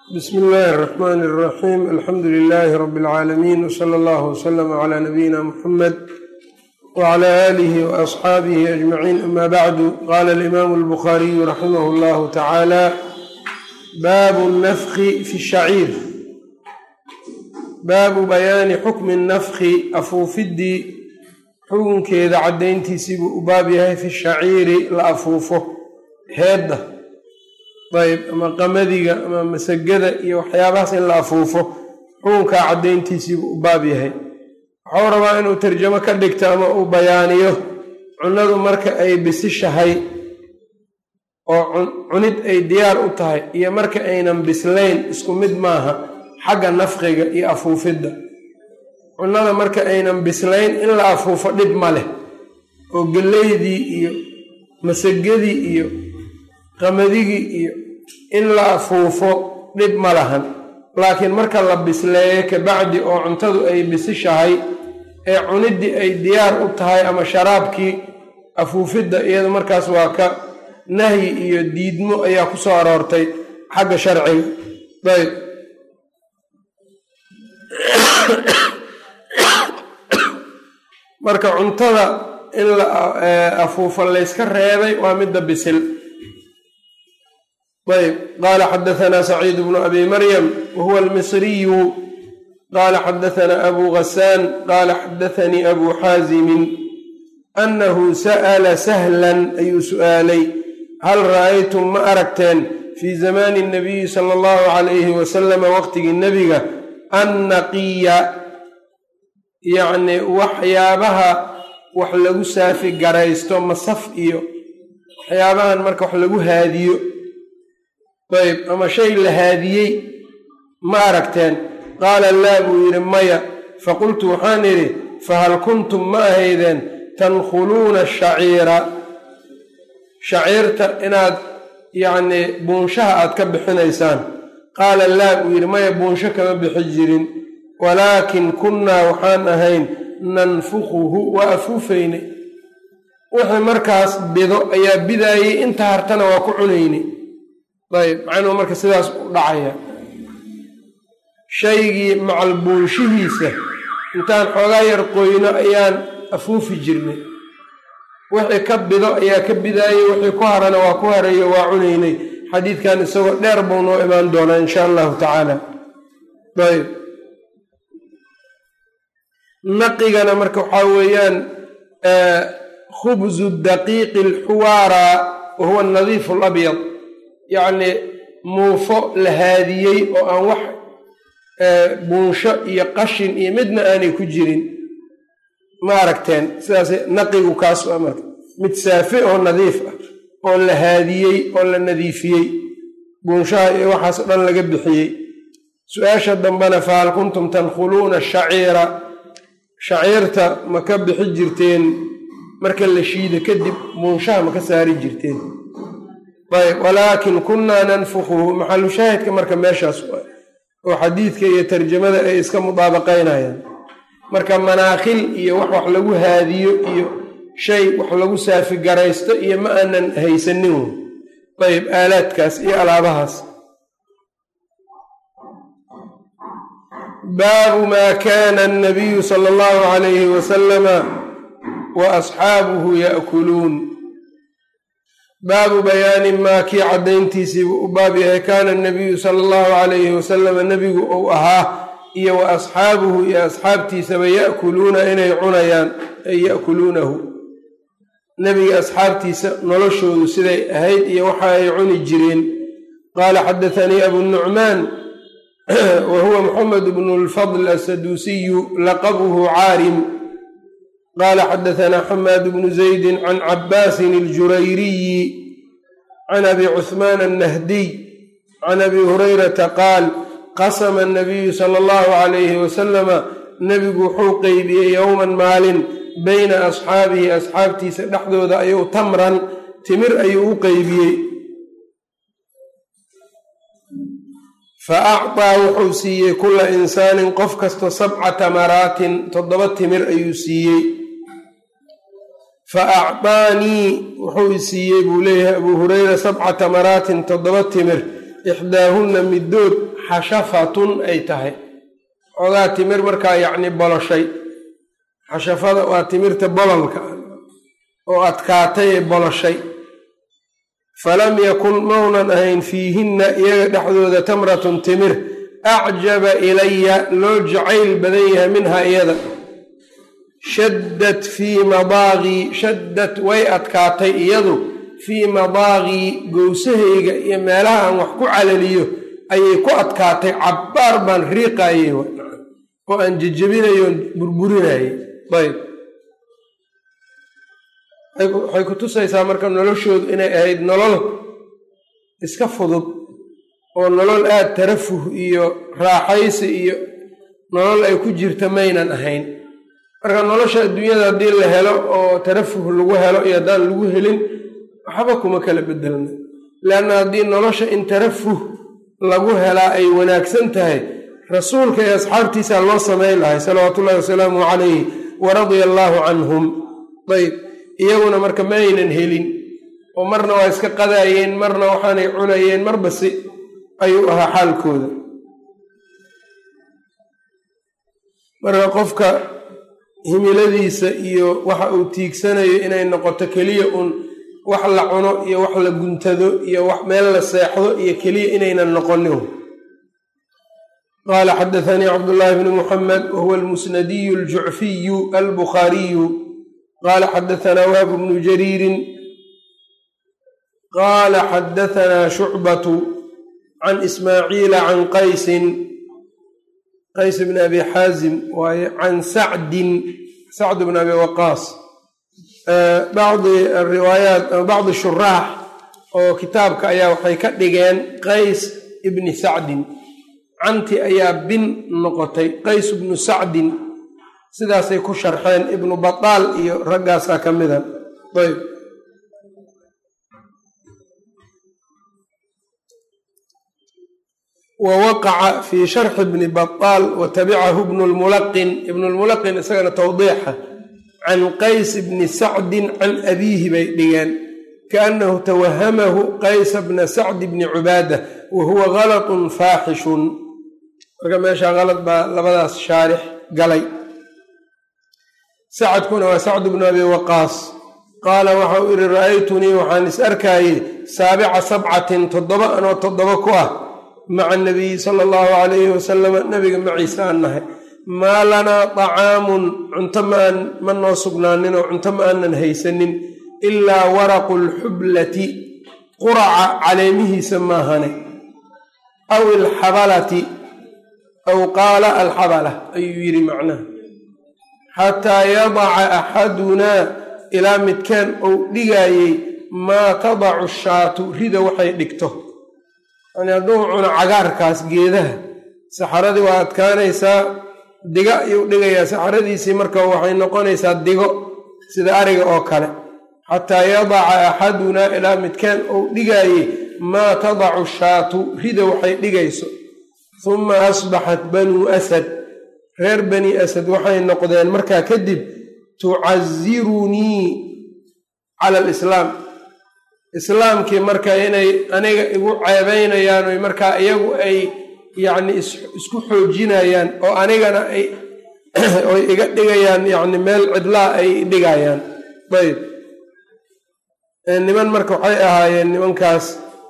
bsmi illaahi الرaxmaan الraxiim alxamdu lilaahi rabi اlcaalamiin wsala allahu wslama cla nabiyina muxamed wcla aalihi waasxaabihi ajmaciin ama bacdu qaala alimaamu اlbukhaariyu raximah اllahu tacaala baabu nafki fi shaciir baabu bayaani xukmi nafki afuufiddii xukunkeeda caddayntiisii buu u baab yahay fi shaciiri la afuufo heedda ayb ama qamadiga ama masagada iyo waxyaabahaas in la afuufo xukunkaa caddayntiisiibuu u baab yahay waxau rabaa inuu tarjamo ka dhigto ama uu bayaaniyo cunnadu marka ay bisishahay oo cunid ay diyaar u tahay iyo marka aynan bislayn isku mid maaha xagga nafqiga iyo afuufidda cunnada marka aynan bislayn in la afuufo dhib ma leh oo gellaydii iyo masagadii iyo qamadigi iyo in la afuufo dhib ma lahan laakiin marka la bisleeyo kabacdi oo cuntadu ay bisishahay ee cuniddii ay diyaar u tahay ama sharaabkii afuufidda iyada markaas waa ka nahyi iyo diidmo ayaa ku soo aroortay xagga sharciga ayb marka cuntada in la afuufo layska reebay waa midda bisil ayb qaala xadaثna saciid bnu abi maryam wahuwa almisriyu qaala xadaثna abu gasaan qaala xadaثanii abu xaasimin annahu sa'la sahlan ayuu su'aalay hal ra'aytum ma aragteen fii zamaani الnabiyi salى اllahu عalayhi wasalama waqtigii nebiga annaqiya yacni waxyaabaha wax lagu saafi garaysto masaf iyo waxyaabahan marka wax lagu haadiyo ayb ama shay la haadiyey ma aragteen qaala laa buu yidhi maya faqultu waxaan idhi fahal kuntum ma ahaydeen tankhuluuna shaciira shaciirta inaad yacnii buunshaha aad ka bixinaysaan qaala laa buu yidhi maya buunsho kama bixi jirin walaakin kunnaa waxaan ahayn nanfukuhu waa afuufaynay wixii markaas bido ayaa bidaayey inta hartana waa ku cunaynay ayb macnuhu marka sidaas u dhacaya shaygii macal buunshihiisa intaan xoogaa yar qoyno ayaan afuufi jirnay wixii ka bido ayaa ka bidaayey wixii ku harana waa ku harayo waa cunaynay xadiidkan isagoo dheer buu noo imaan doonaa insha allahu tacaala ayb naqigana marka waxaa weeyaan khubzu daqiiqi alxuwaara wa huwa anadiifu alabyad yacni muufo la haadiyey oo aan wax buunsho iyo qashin iyo midna aanay ku jirin ma aragteen sidaas naqigu kaas waa marka mid saafi oo nadiif ah oo la haadiyey oo la nadiifiyey buunshaha iyo waxaas o dhan laga bixiyey su-aasha dambena fahal kuntum tankhuluuna shaciira shaciirta ma ka bixi jirteen marka la shiido kadib buunshaha ma ka saari jirteen ayb walaakin kunnaa nanfukuhu maxalu shaahidka marka meeshaas oo xadiidka iyo tarjamada ay iska mudaabaqaynayaan marka manaakhil iyo wax lagu haadiyo iyo shay wax lagu saafi garaysto iyo ma aanan haysanin ayb aalaadkaas iyo alaabahaas baabu maa kaana annabiyu sala allahu calayhi wasalama wa asxaabuhu ya'kuluun baabu bayaani maa kii caddayntiisiibuu u baab yahay kaana anabiyu sala allahu calayhi wasalama nebigu uu ahaa iyo wa asxaabuhu iyo asxaabtiisaba ya'kuluuna inay cunayaan ay ya'kuluunahu nebiga asxaabtiisa noloshoodu siday ahayd iyo waxa ay cuni jireen qaala xadathanii abunucmaan wa huwa moxamed bnu lfadl assaduusiyu laqabuhu caarim qaala xadaثna xamaad bnu zaydi can cabaasin اljurayriyi can abi cuثmaan الnahdiy can abi hurayrata qaal qasama الnabiyu salى اllahu عalayhi wasalama nebigu wuxuu qeybiyey yowman maalin bayna asxaabihi asxaabtiisa dhexdooda ayuu tamran timir ayuu u qeybiyey faacطaa wuxuu siiyey kula insaanin qof kasta 7 tamaraatin 7 timir ayuu siiyey fa acطaanii wuxuu i siiyey buu leeyahay abuu hurayra 7 tamaraatin 7 timir ixdaahunna middood xashafatun ay tahay xoogaa timir markaa yacni boloshay. xashafada waa timirta bololka oo adkaatay ee boloshay. falam yakun maunan ahayn fiihinna iyaga dhexdooda tamratun timir acjaba ilaya loo jacayl badan yahay minhaa iyada. shaddad fii madaaqii shaddad way adkaatay iyadu fii madaaqii gowsahayga iyo meelaha aan wax ku calaliyo ayay ku adkaatay. cabbaar baan riiqaayey oo aan jejebinayo burburinayey. ayb waxay ku tusaysaa marka noloshoodu inay ahayd nolol iska fudud oo nolol aada tarafuh iyo raaxaysi iyo nolol ay ku jirta maynan ahayn. marka nolosha adduunyada haddii la helo oo tarafuh lagu helo iyo haddaan lagu helin waxba kuma kala bedelna. leanna haddii nolosha in tarafuh lagu helaa ay wanaagsan tahay rasuulka iyo asxaabtiisaa loo samayn lahay salawaatullahi wasalaamu calayhi wa radia allaahu canhum. ayb iyaguna marka ma aynan helin oo marna waa iska qadaayeen marna waxaanay cunayeen marba si ayuu ahaa xaalkooda. marka qofka himiladiisa iyo waxa uu tiigsanayo inay noqoto keliya uun wax la cuno iyo wax la guntado iyo wax meel la seexdo iyo keliya inaynan noqonin. qaala xadathanii cabdullaahi bni muxamed wahuwa almusnadiyu aljucfiyu albukhaariyu qaala xadahanaa wahb bnu jariirin qaala xadahanaa shucbatu can ismaaciila can qays bn abi xaazim waaye can sacd bn abi waqaas. bacdi riwaayaat ama bacdi shuraax oo kitaabka ayaa waxay ka dhigeen qays ibni sacdin. canti ayaa bin noqotay qays bnu sacdin sidaasay ku sharxeen ibnu bataal iyo raggaasaa ka mida. ayb wawaqaca fii sharxi bni bataal wa tabicahu ibnu lmulaqin isagana tawdiixa can qays bni sacdin can abiihi bay dhigeen kaannahu tawahamahu qaysa bna sacdi bni cubaada wa huwa galatun faaxishun. marka meeshaa kalad baa labadaas shaarix galay. sacadkuna waa sacd bnu abi waqaas qaala waxa uu ihi ra'aytunii waxaan is arkaayey 7 toddoba anoo toddoba ku ah maca nabiyi sala allahu calayhi wasalama nabiga maciise aan nahay. maa lanaa طacaamun cunto ma noo sugnaanin oo cunto ma aanan haysanin ilaa waraqu lxublati quraca caleemihiisa maahane aw ilxabalati aw qaala alxabala ayuu yidhi macnaha xataa yadaca axadunaa ilaa midkaan ou dhigaayey maa tadacu shaatu rida waxay dhigto. yani hadduu cuno cagaarkaas geedaha saxaradii waa adkaanaysaa diga ayuu dhigayaa saxaradiisii marka waxay noqonaysaa digo sida ariga oo kale. xataa yadaca axadunaa ilaa midkaan ou dhigaayey maa tadacu shaatu rida waxay dhigayso. uma asbaxat banuu asad reer bani asad waxay noqdeen markaa kadib tucazirunii cala alislaam islaamkii marka inay aniga igu ceebaynayaan oy markaa iyagu ay yacni isku xoojinayaan oo anigana oy iga dhigayaan yacni meel cidlaa ay dhigayaan. ayb niman marka waxay ahaayeen nimankaas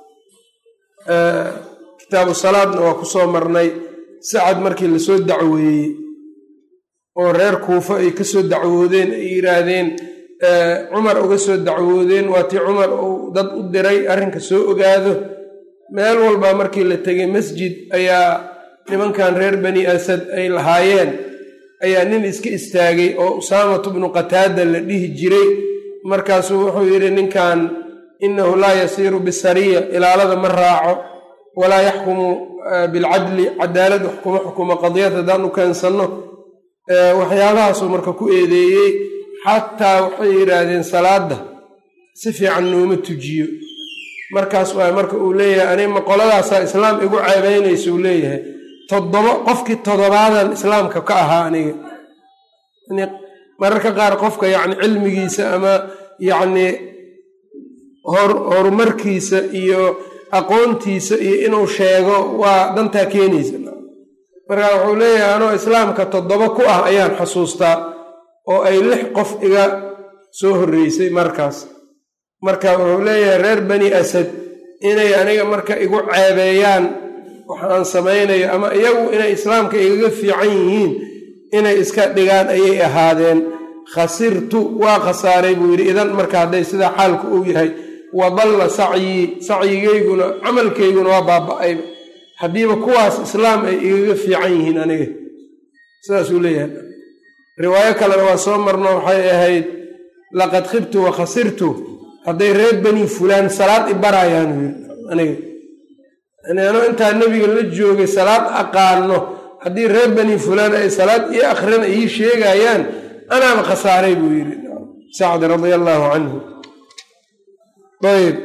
kitaabu salaadna waa ku soo marnay. sacad markii lasoo dacweeyey oo reer kuufa ay ka soo dacwoodeen ay yidhaahdeen cumar uga soo dacwoodeen waa tii cumar uu dad u diray arrinka soo ogaado. meel walbaa markii la tegay masjid ayaa nimankan reer bani asad ay lahaayeen ayaa nin iska istaagay oo usaamatu bnu qataada la dhihi jiray. markaasuu wuxuu yidhi ninkan innahu laa yasiiru bisariya ilaalada ma raaco walaa yaxkumu bilcadli cadaalad wax kuma xukumo qadiyad haddaan u keensanno. waxyaabahaasuu marka ku eedeeyey xataa waxay yidhaahdeen salaada si fiican nooma tujiyo. markaas waa marka uu leeyahay anima qoladaasaa islaam igu ceebaynaysa uu leeyahay qofkii toddobaadan islaamka ka ahaa aniga. mararka qaar qofka yacni cilmigiisa ama yacni horumarkiisa iyo aqoontiisa iyo inuu sheego waa dantaa keenaysa. marka wuxuu leeyahay anoo islaamka 7 ku ah ayaan xasuustaa oo ay 6 qof iga soo horreysay markaas. marka wuxuu leeyahay reer bani asad inay aniga marka igu ceebeeyaan waxaan samaynayo ama iyagu inay islaamka igaga fiican yihiin inay iska dhigaan ayay ahaadeen. khasirtu waa khasaaray buu yidhi idan marka hadday sidaa xaalku uu yahay wadalla sacyigayguna camalkayguna waa baaba-ay haddiiba kuwaas islaam ay igaga fiican yihiin aniga. sidaasuu leeyahay. riwaayo kalena waa soo marno waxay ahayd laqad khibtu wa khasirtu hadday reer bani fulaan salaad i barayaan aniga anoo intaa nebiga la joogay salaad aqaano haddii reer bani fulaan ay salaad ii akhrina ii sheegayaan anaaba khasaaray buu yidhi sacd radia allaahu canhu. ayb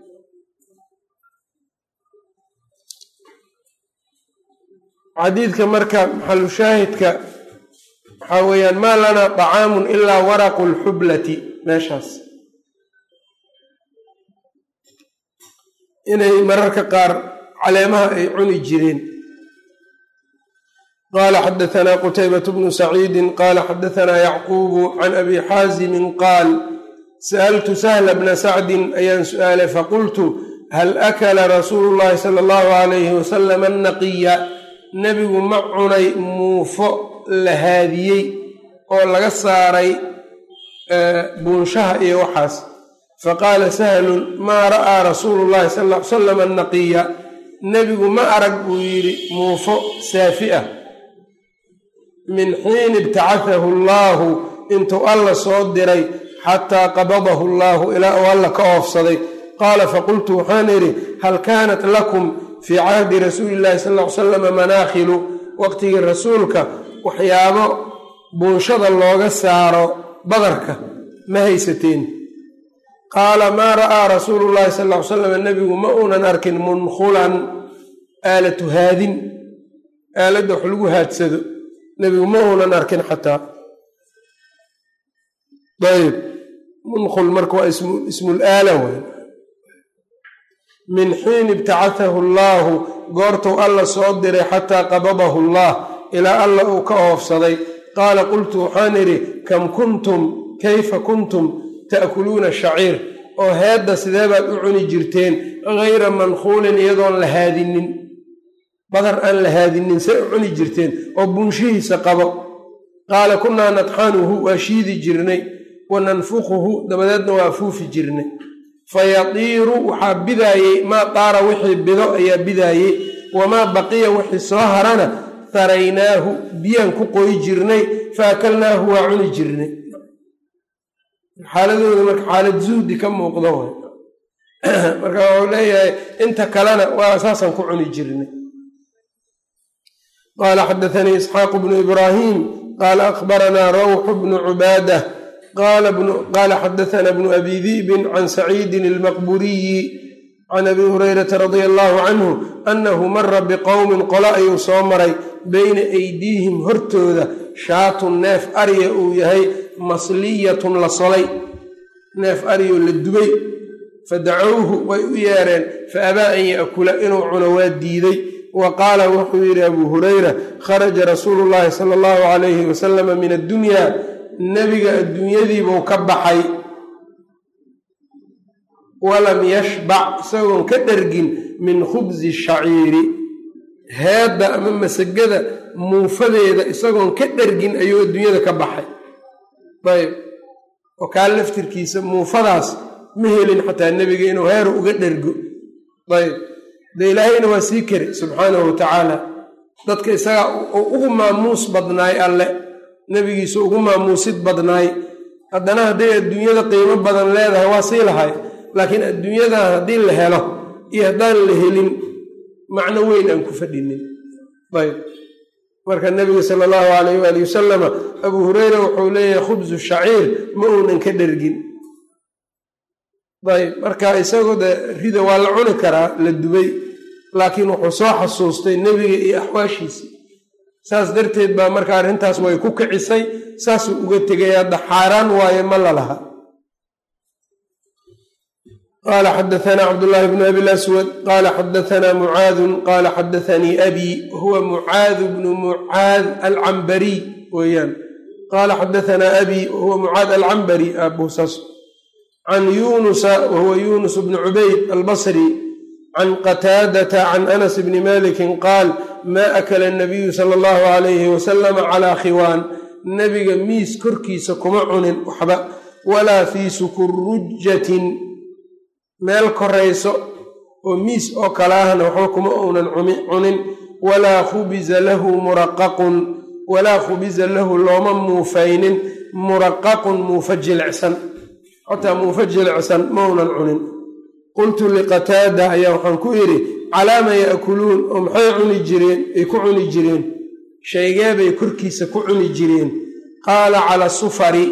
xadiidka marka maxalu shaahidka waxaa weeyaan maa lanaa طacaamun ilaa waraqu lxublati meeshaas inay mararka qaar caleemaha ay cuni jireen. qaala xadaثna qtaybaة bnu saciidi qaala xadaثna yacquubu can abi xaazimi qaal sa'altu sahla bna sacdi ayaan su'aalay faqultu hal akala rasuulu اllahi salى اllahu عalayhi wasalam annaqiya nebigu ma cunay muufo la haadiyey oo laga saaray buunshaha iyo waxaas. faqaala sahlun maa ra'aa rasuulu llahi sal ll ly salam annaqiya nebigu ma arag buu yidhi muufo saafi ah min xiin ibtacahahu allaahu intuu alla soo diray xataa qabadahu allaahu ilaa uu alla ka oofsaday. qaala faqultu waxaan idhi hal kaanat lakum fii cahdi rasuuli illahi sal ll ly salam manaakhilu waqtigii rasuulka waxyaabo buunshada looga saaro badarka ma haysateen. qaala maa ra'aa rasuulu llahi sal ll ly salam nebigu ma uunan arkin munkhulan aalatu haadin aaladda wax lagu haadsado nebigu ma uunan arkin xataa. ayb munkhul marka waa ismulaala way min xiin ibtacahahu allaahu goortuu alla soo diray xataa qabadahu allah ilaa alla uu ka oofsaday. qaala qultu waxaan idhi kam kuntum kayfa kuntum ta'kuluuna shaciir oo heedda sidee baad u cuni jirteen hayra mankhuulin iyadoon la haadinin badar aan la haadinin see u cuni jirteen oo buunshihiisa qabo. qaala kunnaa nadxanuhu waa shiidi jirnay wa nanfuquhu dabadeedna waa afuufi jirnay. fayatiiru waxaa bidaayey maa daara wixii bido ayaa bidaayey wamaa baqiya wixii soo harana haraynaahu biyaan ku qoyi jirnay faakalnaahu waa cuni jirnay. xaaladooda marka xaalad zuhdi ka muuqda way marka wuxuu leeyahay inta kalena waa saasaan ku cuni jirnay. qaala xadaثanii isxaaq bnu ibraahim qaala akhbaranaa rawxu bnu cubaadah qaala xadaثna bnu abi di'bin can saciidin almaqburiyi can abi hurayrata radia allahu canhu annahu mara biqowmin qolo ayuu soo maray bayna aydiihim hortooda shaatun neef arya uu yahay masliyatun la solay neef aryoo la dubay fadacowhu way u yeereen faabaa an yaakula inuu cuno waa diiday. wa qaala wuxuu yidhi abuu hurayra kharaja rasuulu llaahi sala allahu calayhi wasalama min addunyaa nebiga adduunyadiibuu ka baxay walam yashbac isagoon ka dhergin min khubsi shaciiri heedda ama masagada muufadeeda isagoon ka dhergin ayuu adduunyada ka baxay. ayb oo kaa laftirkiisa muufadaas ma helin xataa nebiga inuu heer uga dhergo. ayb de ilaahayna waa sii kari subxaanahu wa tacaala dadka isagaa ugu maamuus badnaay alle nebigiisa ugu maamuusid badnaay haddana hadday adduunyada qiimo badan leedahay waa sii lahay laakiin adduunyadan haddii la helo iyo haddaan la helin macno weyn aan ku fadhinin. ayb marka nebiga sala allahu calayh waali wasalama abuu hureyra wuxuu leeyahay khubsu shaciir ma uunan ka dhergin. ayb marka isagoo de rida waa la cuni karaa la dubay laakiin wuxuu soo xasuustay nebiga iyo axwaashiisii saas darteed baa marka arrintaas way ku kicisay saasuu uga tegay hadda xaaraan waaye ma la laha. qala xadaثna cabdالlahi bn abi اlaswad qala xadaثna mucaad qala xadaثanii abi huwa mucaad bnu mucaad alcambariy weeyaan qala xadaثna abi huwa mucaad alcambari abusaas can yunusa wahuwa yunus bn cubayd albasri can qataadata can anas bni maliki qaal ma akala الnabiyu salى اllahu عalayhi wasalam calىa khiwaan nebiga miis korkiisa kuma cunin waxba walaa fii sukurrujatin meel korayso oo miis oo kale ahna waxba kuma uunan cunin walaa khubiza lahu muraqaqun walaa khubiza lahu looma muufaynin muraqaqun muufa jilicsan xataa muufa jilicsan maunan cunin qultu liqataada ayaa waxaan ku idhi calaama ya'kuluun oo maxay cuni jireen ay ku cuni jireen shaygee bay korkiisa ku cuni jireen qaala cala sufari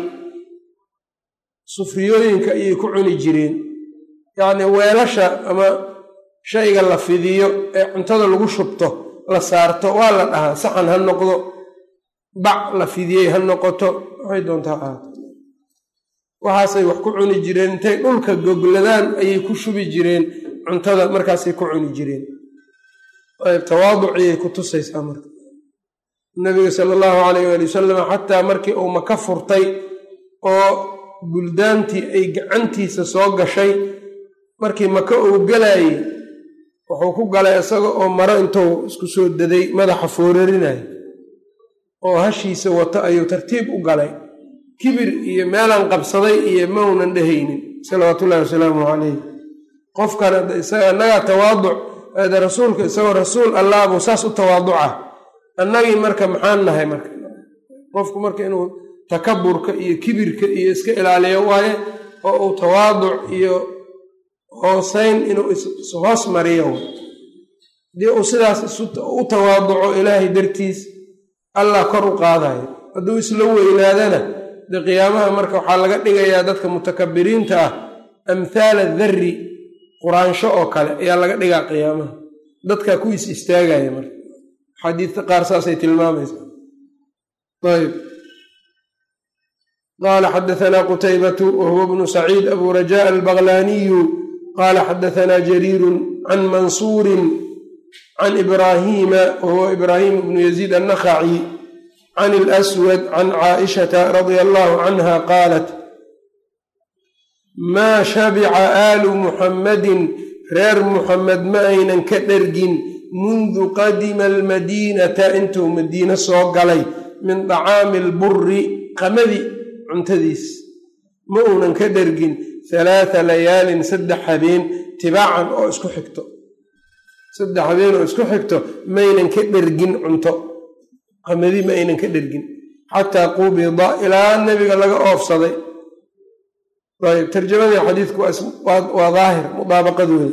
sufriyooyinka ayay ku cuni jireen yacnii weelasha ama shayga la fidiyo ee cuntada lagu shubto la saarto waa la dhahaa saxan ha noqdo bac la fidiyey ha noqoto waxay doontaa ahaato waxaasay wax ku cuni jireen intay dhulka gogladaan ayay ku shubi jireen cuntada markaasay ku cuni jireen tawaaduciyay ku tusaysaa marka nabiga sala allahu calayh waali wasalam xataa markii uu maka furtay oo buldaantii ay gacantiisa soo gashay markii maka uu galayey wuxuu ku galay isaga oo maro intuu isku soo daday madaxa foorarinayo oo hashiisa wato ayuu tartiib u galay kibir iyo meelaan qabsaday iyo maunan dhehaynin salawaatullahi wasalaamu calayh qofkan isaga annagaa tawaaduc ada rasuulka isagoo rasuul allah buu saas u tawaaduca annagii marka maxaan nahay marka qofku marka inuu takaburka iyo kibirka iyo iska ilaaliyo waaye oo uu tawaaduc iyo hoosayn inuu ishoos mariyo haddii uu sidaas u tawaaduco ilaahay dartiis allah kor u qaadayo hadduu isla weynaadana dee qiyaamaha marka waxaa laga dhigayaa dadka mutakabiriinta ah amhaala darri quraansho oo kale ayaa laga dhigaa qiyaamaha dadkaa ku is istaagaya marka xadiidka qaar saasay tilmaamaysaa ayb qaala xadaثna qutaybatu wahuwa bnu saciid abu rajaء albaglaaniyu qaala xadaثna jariiru can mansuurin can ibraahiima wahuwa ibraahim bnu yaziid annakhaci can اlaswad can caaishata radia allahu canha qaalat maa shabica aalu muxammadin reer muxamed ma aynan ka dhergin mundu qadima almadiinata intuu madiine soo galay min dacaami alburi qamadi cuntadiis ma uunan ka dhergin 3 layaalin 3 habeen tibaacan oo isku xigto 3 habeen oo isku xigto maynan ka dhergin cunto qamadi ma aynan ka dhergin xataa qubida ilaa nebiga laga oofsaday ayb tarjamadii xadiidku waa daahir mudaabaqadooda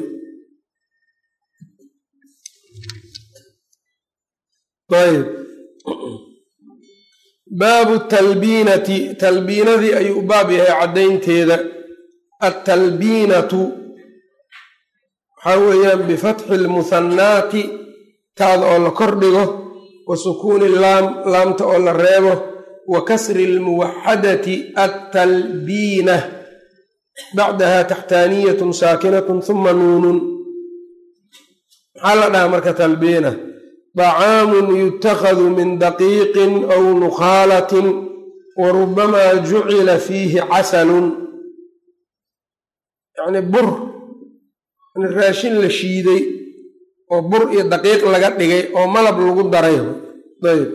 ayb baabu talbiinati talbiinadii ayuu u baab yahay caddaynteeda altalbiinatu waxaa weeyaan bifatxi lmuhannaati taada oo la kordhigo wa sukuuni laamta oo la reebo wa kasri lmuwaxadati altalbiina bacdaha taxtaaniyatun saakinatun huma nuunun maxaa la dhahaa marka talbiina طacaamun yutakhadu min daqiiqin aw nukhaalatin wa rubamaa jucila fiihi casalun yacni bur raashin la shiiday oo bur iyo daqiiq laga dhigay oo malab lagu daray ayb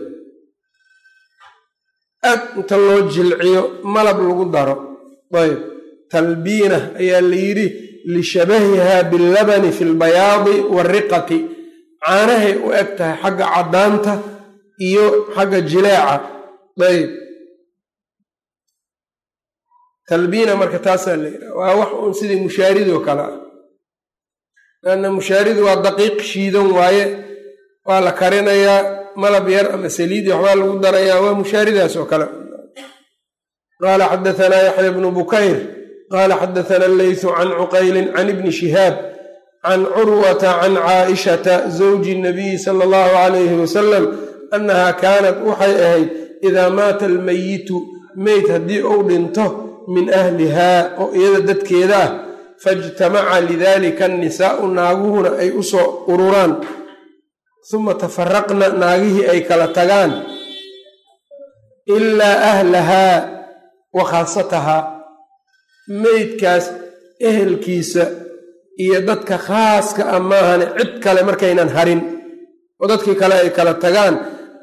aad inta loo jilciyo malab lagu daro ayb talbiina ayaa la yidhi lishabahiha billabani fi lbayaadi waariqati caanahay u eg tahay xagga caddaanta iyo xagga jileeca ayb talbiina marka taasaa la yidhaha waa wax uun sidii mushaaridoo kale ah lanna mushaaridu waa daqiiq shiidan waaye waa la karinayaa malab yar ama saliidi waxbaa lagu darayaa waa mushaaridaas oo kale qaala xadaثna yaxya bnu bukayr qaala xadaثna allaysu can cuqaylin can ibni shihaab can curwata can caaishata zawji الnabiyi sala اllahu calayhi wasalam annaha kaanat waxay ahayd idaa maata almayitu meyd haddii uu dhinto min ahlihaa oo iyada dadkeeda ah faijtamaca lidalika annisaa'u naaguhuna ay u soo ururaan uma tafaraqna naagihii ay kala tagaan ilaa ahlahaa wa khaasatahaa meydkaas ehelkiisa iyo dadka khaaska ah maahane cid kale markaynan harin oo dadkii kale ay kala tagaan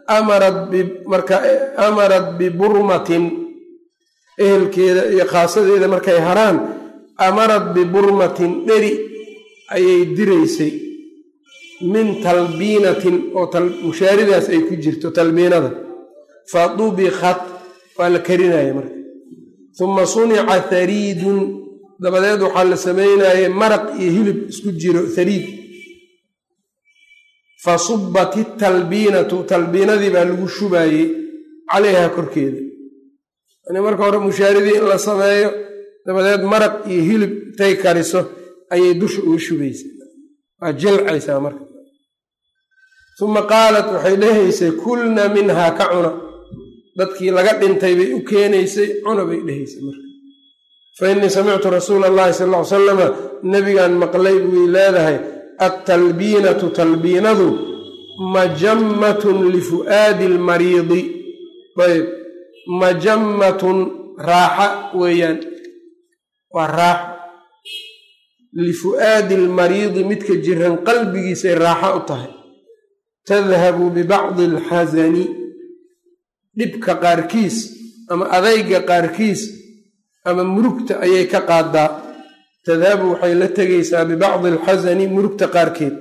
amarat biburmatin ehelkeeda iyo khaasadeeda markay haraan amarat biburmatin dheri ayay diraysay min talbiinatin oo mushaaridaas ay ku jirto talbiinada fa dubikat waa la karinaya marka uma sunica hariidun dabadeed waxaa la sameynayay maraq iyo hilib isku jiro hariid fa subat italbiinatu talbiinadii baa lagu shubaayey calayhaa korkeeda yani marka hore mushaaridii in la sameeyo dabadeed maraq iyo hilib intay kariso ayay dusha uga shubaysaa waa jilcaysaa marka uma qaalat waxay dhehaysay kulna minhaa ka cuna dadkii laga dhintay bay u keenaysay cuna bay dhehaysay marka fa innii samictu rasuula allahi sal ll ly salama nebigaan maqlay buy leedahay attalbiinatu talbiinadu majammatun lifu'aadi almariidi ayb majammatun raaxa weeyaan waa raaxo lifu'aadi almariidi midka jiran qalbigiisay raaxo u tahay tadhabu bibacdi alxasani dhibka qaarkiis ama adayga qaarkiis ama murugta ayay ka qaadaa tadhabu waxay la tegaysaa bibacdi alxasani murugta qaarkeed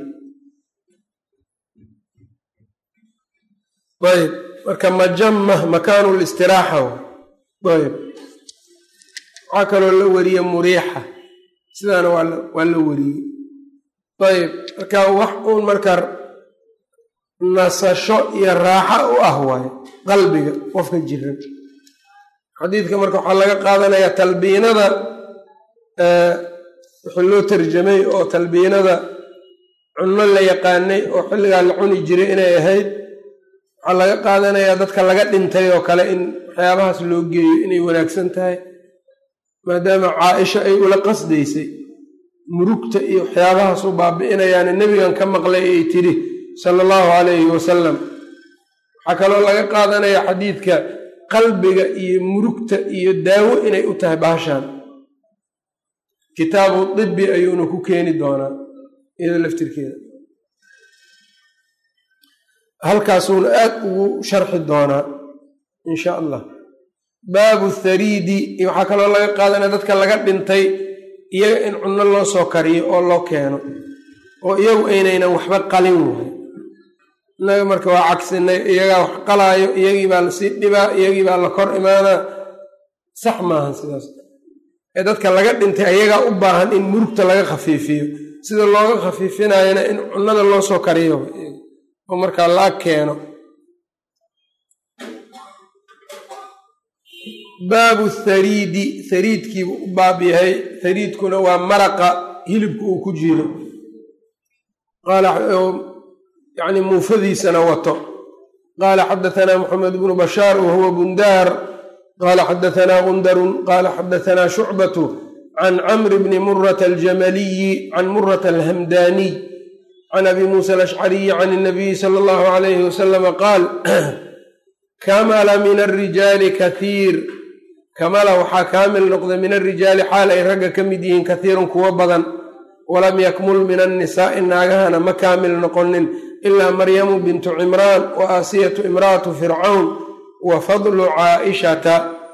ayb marka majama makaanu listiraaxa ayb waxaa kaloo la wariye muriixa sidaana waa la wariyey ayb marka wax uun marka nasasho iyo raaxo u ah waaye qalbiga qofka jiran xadiidka marka waxaa laga qaadanayaa talbiinada wixii loo tarjamay oo talbiinada cunno la yaqaanay oo xilligaa la cuni jiray inay ahayd waxaa laga qaadanayaa dadka laga dhintay oo kale in waxyaabahaas loo geeyo inay wanaagsan tahay maadaama caaisha ay ula qasdaysay murugta iyo waxyaabahaas u baabi'inayaane nebigan ka maqlay ay tidhi sala allahu calayhi wasalam waxaa kaloo laga qaadanayaa xadiidka qalbiga iyo murugta iyo daawo inay u tahay baashaan kitaabu dibi ayuuna ku keeni doonaa iyadoo laftirkeeda halkaasuuna aad ugu sharxi doonaa insha allah baabu thariidi iyo waxaa kaloo laga qaadanaya dadka laga dhintay iyaga in cunno loo soo kariyo oo loo keeno oo iyagu aynaynan waxba qalin wahay innaga marka waa cagsinay iyagaa wax qalaayo iyagii baa lasii dhibaa iyagii baa la kor imaanaa sax maahan sidaas ee dadka laga dhintay ayagaa u baahan in murugta laga khafiifiyo sida looga khafiifinayana in cunnada loo soo kariyo oo markaa la keeno baabu thariidi thariidkiibu u baab yahay thariidkuna waa maraqa hilibka uu ku jiro yani muufadiisana wato qaala xadaanaa muxamed bnu bashaar wahuwa bundaar qaala xadaanaa gundarun qaala xadaanaa shucbatu can camri bni murata aljamaliyi can murata alhamdaaniy can abi muusa alashcariyi can inabiyi sala allahu alayhi wasalama qaal kamala min alrijaali kathiir kamala waxaa kaamil noqday min alrijaali xaal ay ragga ka mid yihiin kathiirun kuwo badan walam yakmul min annisaa'i naagahana ma kaamil noqonin ilaa maryamu bintu cimraan wa aasiyatu imra'atu fircawn wa fadlu caaishata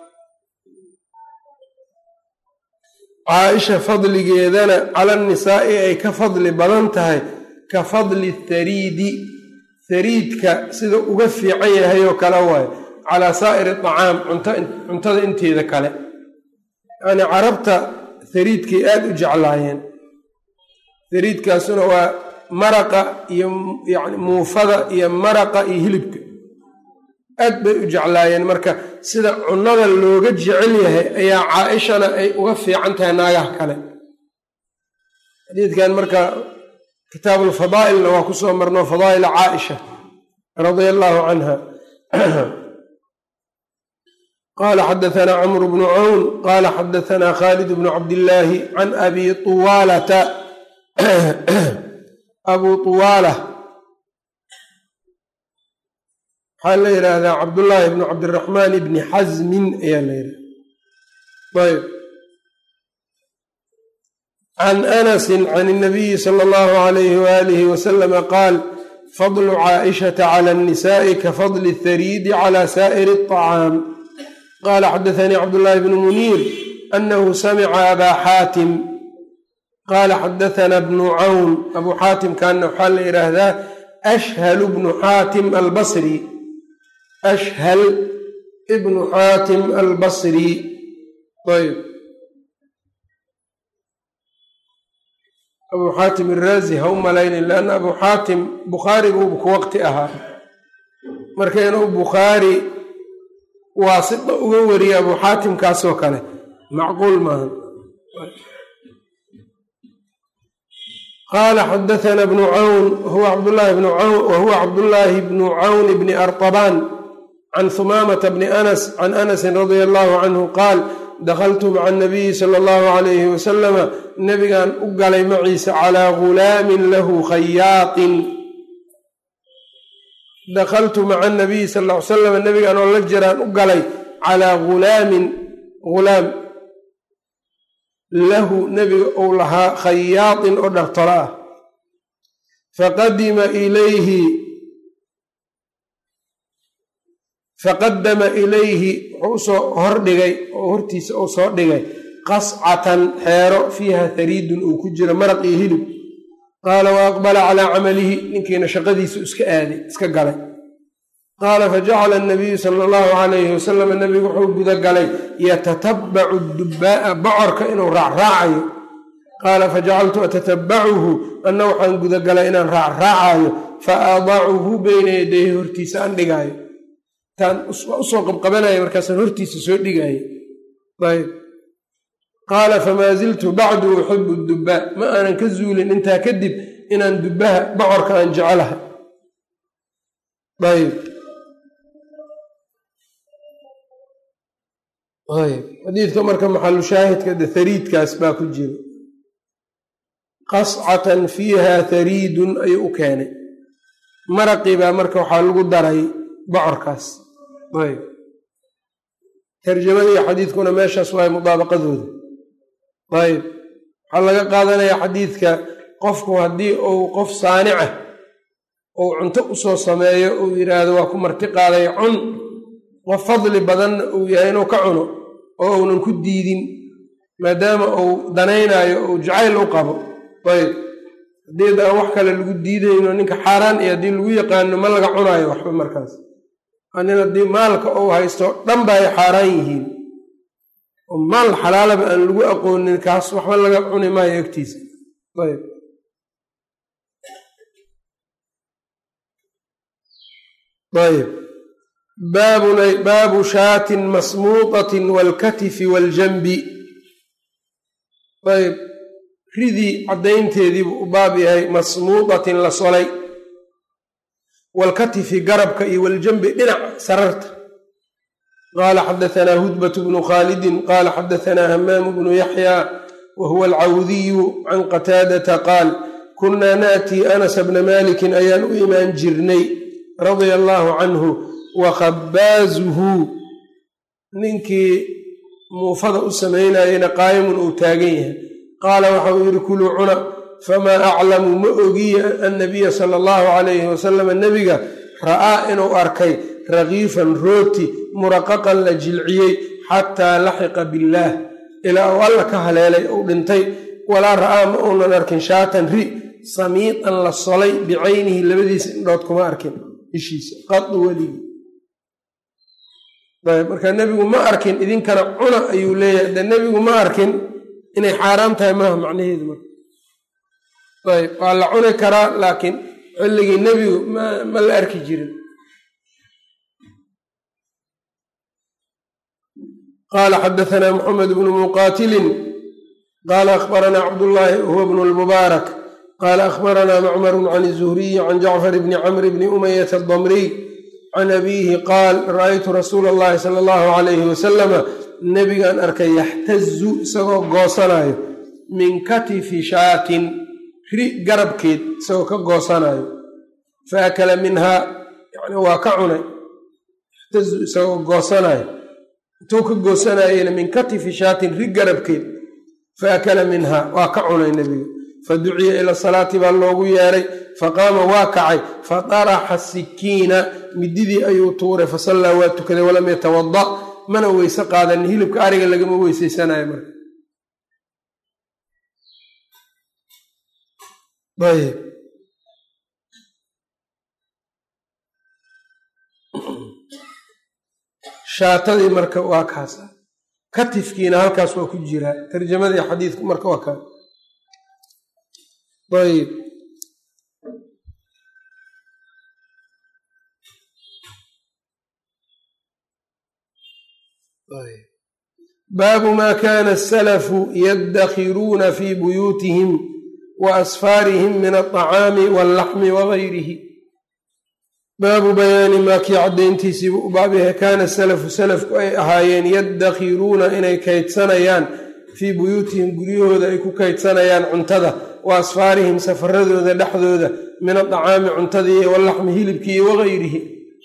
caaisha fadligeedana cala annisaa'i ay ka fadli badan tahay ka fadli thariidi thariidka sida uga fiican yahay oo kale waayo calaa saa'iri acaam cuntada inteeda kale yacnii carabta thariidkay aada u jeclaayeen thariidkaasuna waa maraqa iyo yani muufada iyo maraqa iyo hilibka aad bay u jeclaayeen marka sida cunnada looga jecel yahay ayaa caaishana ay uga fiican tahay naagaha kale xadiidkan marka kitaabu alfadaa'ilna waa ku soo marno fadaa'ila caaisha radia allaahu canha qala xadaثna cmr bn cawn qala xadaثna khalid bn cabdillaahi can abi طuwaalata abu طuwaala waxaa la yidhaahdaa cabdullaahi bn cabdiraxmaan bni xasmin ayaa la yidhahda ayb can anasi can الnabiyi salى اllahu عalayhi walihi waslama qaal fadlu caaئishata clى الnisaءi kafadli الthariidi clى saa'ir الطacaam qala xadaثanii cabdullaahi bnu muniir anahu samica abaa xaatim qaala xadaثna bnu cawn abu xaatim kaana waxaa la yidhaahdaa ashhal bnu xaatim albasri ashhal ibnu xaatim albasri ayb abu xaatim iraazi ha u malaynin lanna abu xaatim bukhaari buuba ku waqti ahaa marka inuu bukhaari waasita uga wariya abu xaatimkaasoo kale macquul maaha qaala xadaثna bnu cawn wahuwa cabdullaahi bnu cawn bni arطabaan can humaamata bni anas can anasi radia allahu canhu qaal dakaltu maca anabiyi sala allahu calayhi wasalama nebigaan u galay maciisa calaa gulaamin lahu khayaatin dakaltu maca anabiyi sal ll ly salam nebigaan oo la jiraan u galay calaa gulaamin gulaam lahu nebiga uu lahaa khayaatin oo dhartolo ah faqadama ilayhi wuxuu usoo hordhigay oo hortiisa uu soo dhigay qascatan xeero fiiha hariidun uu ku jiro maraq iyo hilib qaala wa aqbala calaa camalihi ninkiina shaqadiisu iska galay qaala fajacala anabiyu sala allahu calayhi wasalam nebigu wuxuu gudagalay yatatabacu dubbaa'a bocorka inuu raacraacayo qaala fajacaltu atatabacuhu anna waxaan gudagalay inaan raacraacayo fa adacuhu beyna yadayhi hortiisa aan dhigaayo taan usoo qabqabanaya markaasaan hortiisa soo dhigaayo ayb qaala famaa ziltu bacdu uxibu dubbaa ma aanan ka zuulin intaa kadib inaan dubbaha bocorka aan jecelahay ayb xadiidka marka maxalu shaahidka de hariidkaas baa ku jira qascatan fiiha hariidun ayuu u keenay maraqii baa marka waxaa lagu daray bocorkaas ayb tarjamada iyo xadiidkuna meeshaas waay mudaabaqadooda ayb waxaa laga qaadanayaa xadiidka qofku haddii uu qof saanica ou cunto usoo sameeyo uu yidhaahdo waa ku marti qaaday cun qof fadli badanna uu yahay inuu ka cuno oo uunan ku diidin maadaama uu danaynaayo ou jacayl u qabo ayb haddii aan wax kale lagu diidayno ninka xaaraan iyo haddii lagu yaqaano ma laga cunaayo waxba markaas nin haddii maalka uu haysto dhanba ay xaaraan yihiin oo maal xalaalaba aan lagu aqoonin kaas waxba laga cuni maayo egtiisa ayb ayb baabu shaatin masmuuطatin waalkatifi waaljanbi ayb ridii caddaynteediibuu u baab yahay masmuuطatin la solay waalkatifi garabka iyo waljanbi dhinac sararta qaala xadaثanaa hudbat bnu khaalidin qaala xadaثanaa hamaamu bnu yaxya wa huwa alcawdiyu can qataadata qaal kunnaa na'tii anasa bna maalikin ayaan u imaan jirnay radia allaahu canhu wa khabbaazuhu ninkii muufada u samaynayena qaayimun uu taagan yahay qaala waxa uu yidhi kuluu cuna famaa aclamu ma ogiya annabiya sala allahu calayhi wasalama nebiga ra'aa inuu arkay rakiifan rooti muraqaqan la jilciyey xataa laxiqa billaah ilaa uu alla ka haleelay uu dhintay walaa ra'aa ma uunan arkin shaatan ri samiitan la solay bicaynihi labadiisa indhood kuma arkin ishiisa qadu weligii ayb marka nebigu ma arkin idinkana cuna ayuu leeyahay de nebigu ma arkin inay xaaraam tahay maaha macnaheedu marka ayb waa la cuni karaa laakiin xilligii nebigu ma la arki jirin qaala xadaثanaa moxamed bnu muqaatilin qaala akhbaranaa cabdullaahi huwa bnu lmubaarak qaala akhbaranaa macmaru can الzuhriyi can jacfar bni camr bni umayata adamriy can abiihi qaal ra'aytu rasuula اllahi sala allahu calayhi wasalama nebigaan arkay yaxtazu isagoo goosanayo min katifi shaatin ri garabkeed isagoo ka goosanayo faakala minhaa yani waa ka cunay yaxtazu isagoo goosanayo intuu ka goosanayena min katifi shaatin ri garabkeed faakala minhaa waa ka cunay nebiga faduciya ila salaati baa loogu yeeray faqaama waa kacay fataraxa sikiina mididii ayuu tuuray fasallaa waa tukaday walam yatawada mana weyse qaadanin hilibka ariga lagama weyseysanayo marka ayb shaatadii marka waa kaasa katifkiina halkaas waa ku jiraa tarjamadii xadiidku marka waa kaa ayb baabu maa kaana asalafu yaddakiruuna fii buyuutihim wa asfaarihim min alطacaami waاllaxmi wagayrihi baabu bayaani maa kii caddayntiisiibu u baab yahay kaana salafu salafku ay ahaayeen yaddakiruuna inay kaydsanayaan fii buyuutihim guryahooda ay ku kaydsanayaan cuntada wa asfaarihim safaradooda dhexdooda min adacaami cuntadii wallaxmi hilibkii wagayrihi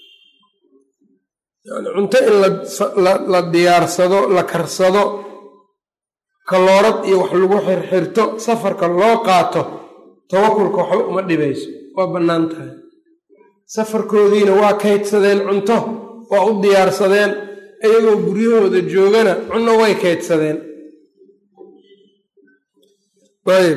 yani cunto in la diyaarsado la karsado kaloorad iyo wax lagu xirxirto safarka loo qaato tawakulka waxba uma dhibayso waa bannaan tahay safarkoodiina waa kaydsadeen cunto waa u diyaarsadeen iyagoo guryahooda joogana cunno way kaydsadeen ayb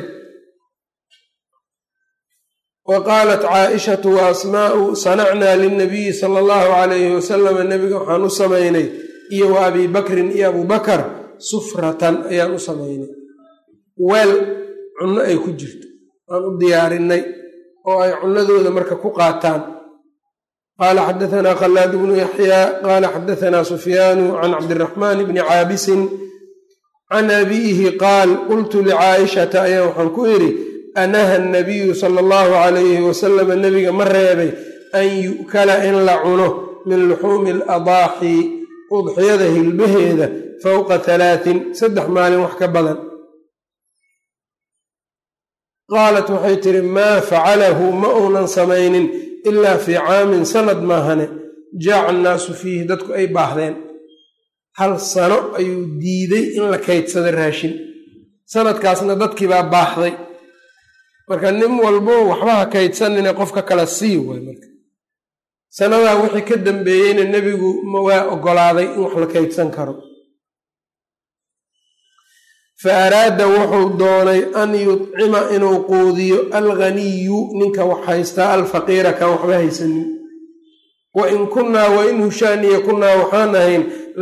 wa qaalat caaishatu wa asmaa'u sanacnaa lilnabiyi sala allahu calayhi wasalama nebiga waxaan u samaynay iyo wa abii bakrin iyo abuu bakar sufratan ayaan u samaynay weel cunno ay ku jirto aan u diyaarinay oo ay cunnadooda marka ku qaataan qaala xadahanaa khalaad bnu yaxyaa qaala xadahanaa sufyaanu can cabdiraxmaan bni caabisin can abiihi qaal qultu licaa'ishata ayaa waxaan ku idhi anaha nabiyu sala allahu calayhi wasalama nebiga ma reebay an yu'kala in la cuno min luxuumi aladaaxi udxiyada hilbaheeda fowqa 3 maalin wax ka badan qaalat waxay tidhi maa facalahu ma uunan samaynin ilaa fii caamin sanad maahane jaaca annaasu fiihi dadku ay baahdeen 1 sano ayuu diiday in la kaydsada raashin sanadkaasna dadkii baa baahday marka nin walbo waxbaha kaydsanina qofka kala sii way marka sanadaa wixii ka dambeeyeyna nebigu waa oggolaaday in wax la kaydsan karo fa araada wuxuu doonay an yudcima inuu quudiyo alghaniyu ninka wax haystaa alfaqiira kan waxba haysanin wa in kunnaa wa in hushaaniya kunnaa waxaan ahayn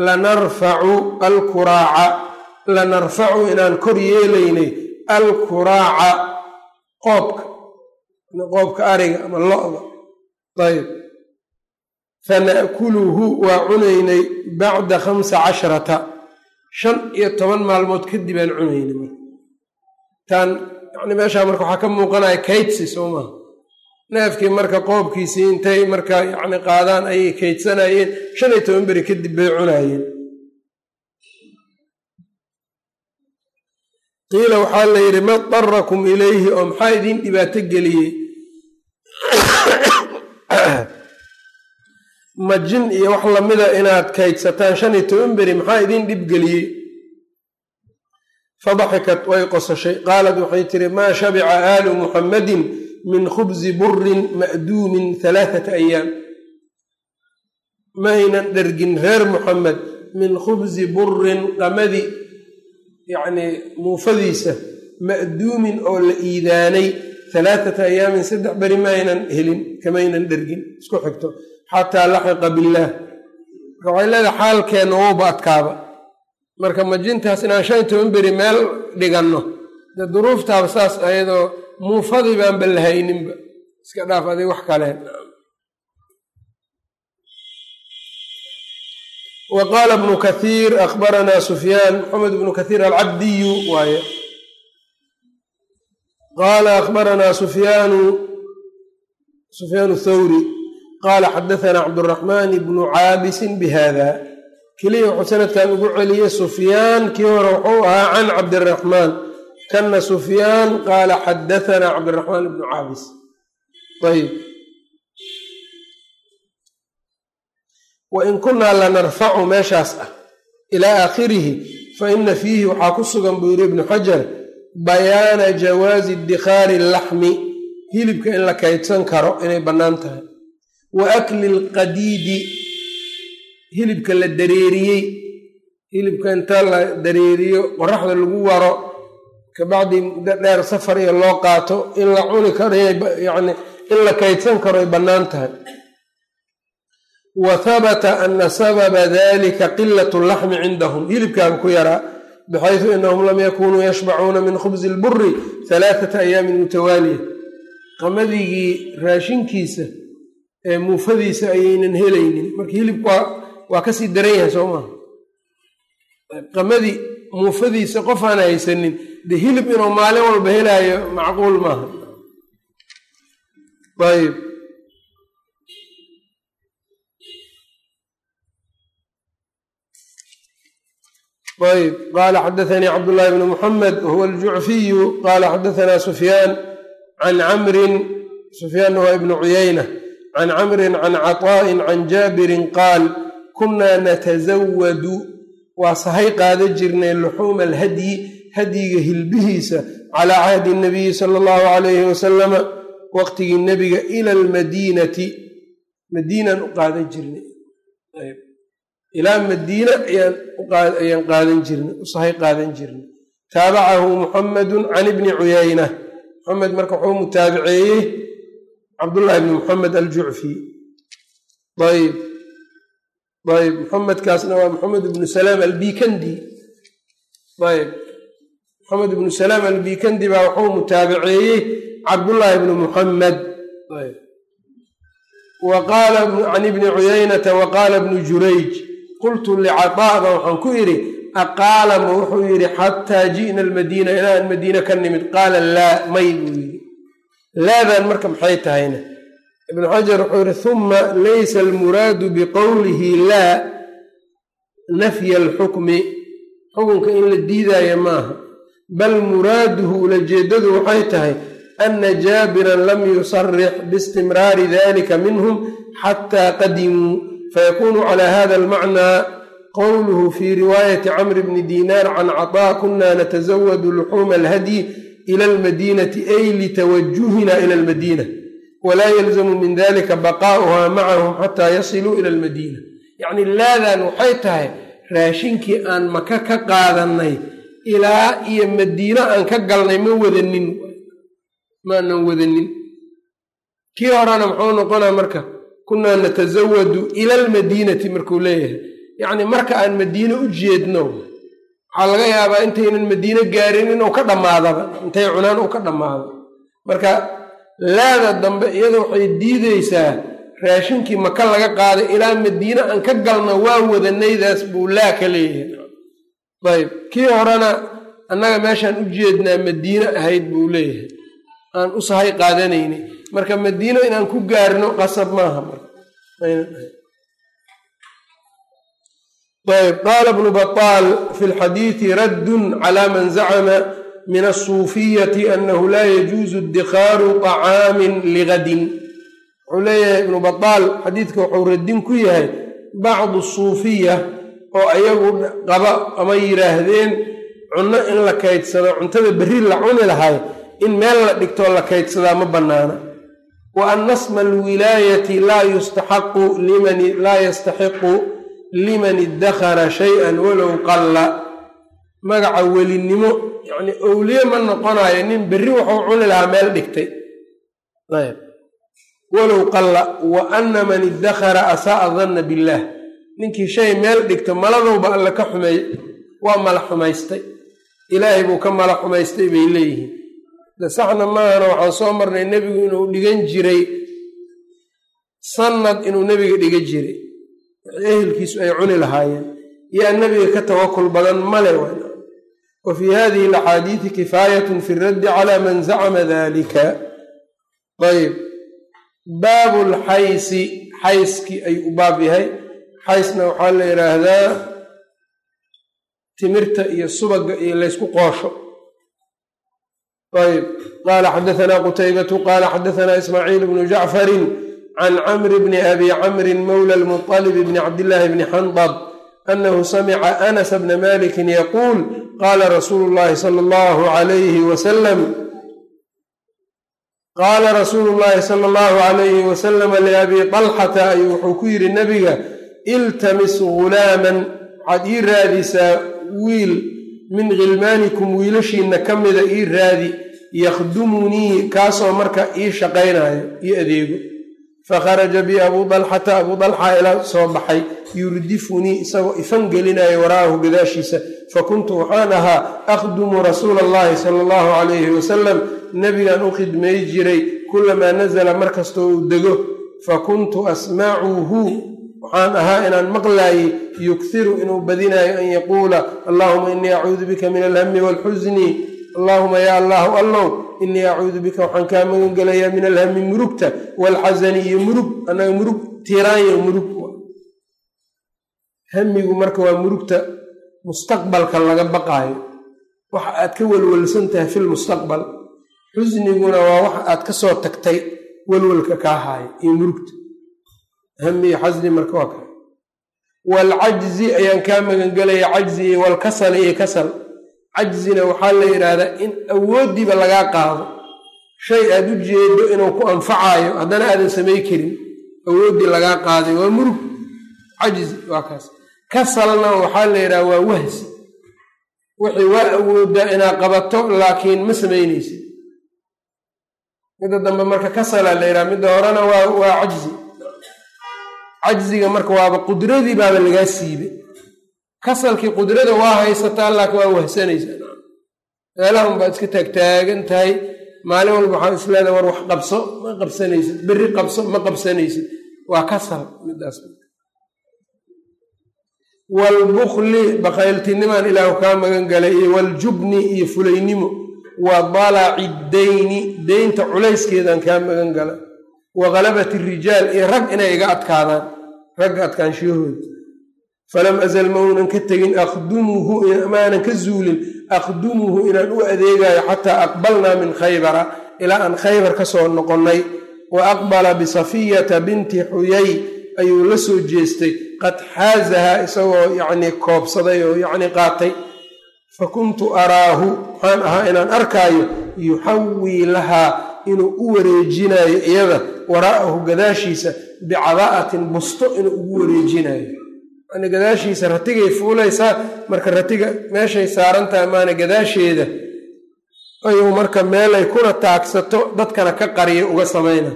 lanarfacu inaan kor yeelaynay alkuraaca qoobka ariga ama lo-da ayb fana'kuluhu waa cunaynay bacda 15 15 maalmood kadib aan cunaynay tan yani meeshaa marka waxaa ka muuqanaya kaydsi soo maha neefkii marka qoobkiisii intay marka yani qaadaan ayay kaydsanayeen 15 beri kadib bay cunaayeen qiila waxaa la yidhi ma darakum ilayhi oo maxaa idiin dhibaato geliyey majin iyo wax lamida inaad kaydsataan 15 beri maxaa idiin dhib geliyey fadaxikat way qosashay qaalad waxay tihi maa shabica aalu muxammadin min khubsi burin ma'duumin 3 ayaam maynan dhergin reer muxamed min khubsi burin qamadi yacni muufadiisa ma'duumin oo la iidaanay 3 ayaamin 3 beri maynan helin kamaynan dhergin isku xigto xataa laxiqa billaah marka waxay leedahay xaalkeenna wouba adkaaba marka majintaas inaan 15 beri meel dhiganno dee duruuftaaba saas ayadoo muufadii baanba lahayninba iska dhaaf adig wax kaleen wa qaala bnu kathiir akhbaranaa sufyaan maxamed bnu kathiir alcabdiyu waaye qaala akhbaranaa sufyaanu thawri qaala xadahanaa cabduraxmaan ibnu caabisin bihada keliya wuxuu sanadkan ugu celiyey sufyaan kii hore wuxuu ahaa can cabdiraxmaan kana sufyaan qaala xadahanaa cabdiraxmaan ibnu caabis. ayb wain kunaa lanarfacu meeshaas ah ilaa aakhirihi faina fiihi waxaa ku sugan buu yidhi ibnu xajar bayaana jawaazi iddikhaari laxmi hilibka in la kaydsan karo inay bannaan tahay wa akli lqadiidi hilibka la dareeriyey hilibka inta la dareeriyo qoraxda lagu waro kabacdi muddo dheer safar iyo loo qaato in la cuni karo yani in la kaydsan karo ay bannaan tahay. wa habata ana sababa dalika qilat laxmi cindahum hilibkaaga ku yaraa bxayثu inahum lam yakunuu yashbacuuna min khubsi اlburi 3 ayaamin mutawaaliya qamadigi raashinkiisa ee muufadiisa ayaynan helaynin marka hilibku waa kasii daran yahay soo maha qamadii muufadiisa qof aan haysanin dee hilib inuu maalin walba helaayo macquul maaha. ayb ayb qaala xadaanii cabdullaahi bnu muxamed wahuwa aljucfiyu qaala xadaanaa sufyaan can camrin sufyaanna waa ibnu cuyayna can camrin can caطaa'in can jaabirin qaal kunaa natasawadu waa sahay qaada jirnay luxuuma alhadyi hadyiga hilbihiisa calaa cahdi nabiyi sala allahu calayhi wasalama waqtigii nebiga ila almadiinati madiinaan u qaadan jirnay ilaa madiina ayaan qaadan jirnay u sahay qaadan jirnay. taabacahu muxamedu can ibni cuyayna muxamed marka wuxuu mutaabiceeyey cabdullaahi bni muxamed aljucfi. ayb muxamedkaasna waa muxamed ibnu salaam albikandi. ayb muxamed ibnu salaam albikandi baa wuxuu mutaabiceeyey cabdullaahi bni muxamed. wa qaala can ibni cuyaynata wa qaala bnu jurayj qultu licaطaaba waxaan ku idhi aqaala ma wuxuu yidhi xataa ji'na almadiina ilaa aan madiina ka nimid qaala laa may buu yidhi laadan marka maxay tahayna ibnu xajar wuxuu yidhi huma laysa almuraadu biqowlihi laa nafya alxukmi xukunka in la diidaayo maaha bal muraaduhu ulajeedadu waxay tahay ana jaabiran lam yusarix biistimraari dalika minhum xataa qadimuu fayakunu cala hada almacnaa qowluhu fi riwaayati camr bni diinaar can caطaa kuna natasawadu luxuuma alhadyi ila almadiinati ay litawajuhina ila almadiina walaa yalzamu min dalika baqaa'uha macahum xataa yasiluu ila almadiina. yacni laadan waxay tahay raashinkii aan maka ka qaadanay ilaa iyo madiino aan ka galnay maanan wadanin kii horena muxuu noqonaa marka kunaa natasawadu ila almadiinati markuu leeyahay yacni marka aan madiine u jeedno waxaa laga yaabaa intaynan madiine gaarin inuu ka dhammaadaba intay cunaan uu ka dhammaado marka laada dambe iyada waxay diideysaa raashinkii maka laga qaaday ilaa madiine aan ka galno waa wadanaydaas buu laa ka leeyahay. ayb kii horena annaga meeshaan u jeednaa madiine ahayd buu leeyahay aan u sahay qaadanaynay marka madiino inaan ku gaarno qasab maaha marka. ayb qaala ibnu baطaal fi lxadiidi raddun cala man zacama min asuufiyati anahu laa yajuuzu iddikaaru طacaamin ligadin wuxuu leeyahay ibnu baطaal xadiidka wuxuu raddin ku yahay bacdu suufiya oo ayagu qaba ama yidhaahdeen cunno in la kaydsado cuntada berri la cuni lahay in meel la dhigtoo la kaydsadaa ma bannaana. wa anna sma alwilaayati laa yastaxiqu liman iddakara shay-an walow qalla magaca welinimo yacni owliye ma noqonayo nin berri wuxuu cuni lahaa meel dhigtay walow qalla. wa anna man iddakara asaa'a danna billaah ninkii shay meel dhigto maladowba alle ka xumeey waa mala xumaystay ilaahay buu ka mala xumaystay bay leeyihiin. saxna maahana waxaan soo marnay nebigu inuu dhigan jiray sanad inuu nebiga dhiga jiray ehelkiisu ay cuni lahaayeen yaa nebiga ka tawakul badan male wa fii hadihi alaxaadiidi kifaayatun fi raddi cala man zacama dalika. ayb baabu lxaysi xayskii ayuu u baab yahay. xaysna waxaa la yidhaahdaa timirta iyo subaga iyo laysku qoosho. ayb qaala xadaanaa qutaybatu qaala xadaanaa ismaaciil bnu jacfarin can camri bni abi camrin mowla lmuطalib bni cabdillaahi bni xandab anahu samica anas bna malikin yaquul qaala rasuulu llahi sala allahu alayhi wasalam qaala rasuulu llaahi sala allahu calayhi wasalama liabii talxata ayuu wuxuu ku yidhi nebiga iltamis ghulaaman waxaad ii raadisaa wiil min khilmaanikum wiilashiinna ka mida ii raadi yakhdumunii kaasoo marka ii shaqaynaayo io adeego fakharaja bi abuu dalxata abuu dalxa ila soo baxay yurdifunii isagoo ifan gelinayo waraahu gadaashiisa fakuntu waxaan ahaa akhdumu rasuula allahi sala allahu calayhi wasalam nebigan u khidmay jiray kulamaa nasala markastoo uu dego fakuntu asmacuhu waxaan ahaa inaan maqlaayey yughiru inuu badinayo an yaquula allahuma inii acuudu bika min alhami waalxusni allahuma yaa allahu allow inii acuudu bika waxaan kaa magan gelayaa min alhami murugta waalxasani iyo murug annaga murug tiiraanya murug hamigu marka waa murugta mustaqbalka laga baqaayo waxa aad ka welwelsan tahay filmustaqbal. xusniguna waa waxa aad ka soo tagtay welwelka kaa haaya iyo murugta. hami iyo xasni marka waa kaa. waalcajzi ayaan kaa magangelaya cajzi iyo waalkasali iyo kasal. cajzina waxaa la yidhaahdaa in awooddiiba lagaa qaado shay aad u jeedo inuu ku anfacaayo haddana aadan samay karin awooddii lagaa qaaday waa murug. cajzi waa kaas. kasalna waxaa la yidhaha waa wahsi wixii waa awooddaa inaad qabato laakiin ma samaynaysid. midda dambe marka kasalaa la yidhaha midda horena waa cajzi. cajziga marka waaba qudradii baaba lagaa siibay. kasalkii qudrada waa haysataa laakiin waa wahsanaysaa meelahun baad iska taagtaagan tahay maalin walba waxaa isleedaha war wax qabso ma qabsanaysid berri qabso ma qabsanaysid waa kasal midaas. waalbukli bakayltinimaan ilaahu kaa magan galay iyo waaljubni iyo fulaynimo wa dalaci dayni deynta culayskeedaan kaa magan gala wa ghalabati rijaal iyo rag inay iga adkaadaan ragga adkaanshiyahooda. falam azal ma uunan ka tegin akhdumuhu maanan ka zuulin akhdumuhu inaan u adeegayo xataa aqbalnaa min khaybara ilaa aan khaybar ka soo noqonnay. wa aqbala bisafiyata binti xuyay ayuu la soo jeestay qad xaazahaa isagoo yacnii koobsaday oo yacnii qaatay. fa kuntu araahu waxaan ahaa inaan arkaayo yuxawii lahaa inuu u wareejinayo iyada waraa'ahu gadaashiisa bicadaa'atin busto inuu ugu wareejinayo. yani gadaashiisa ratigay fuulaysaa marka ratiga meeshay saarantahay maana gadaasheeda ayuu marka meelay kuna taagsato dadkana ka qariya uga samayna.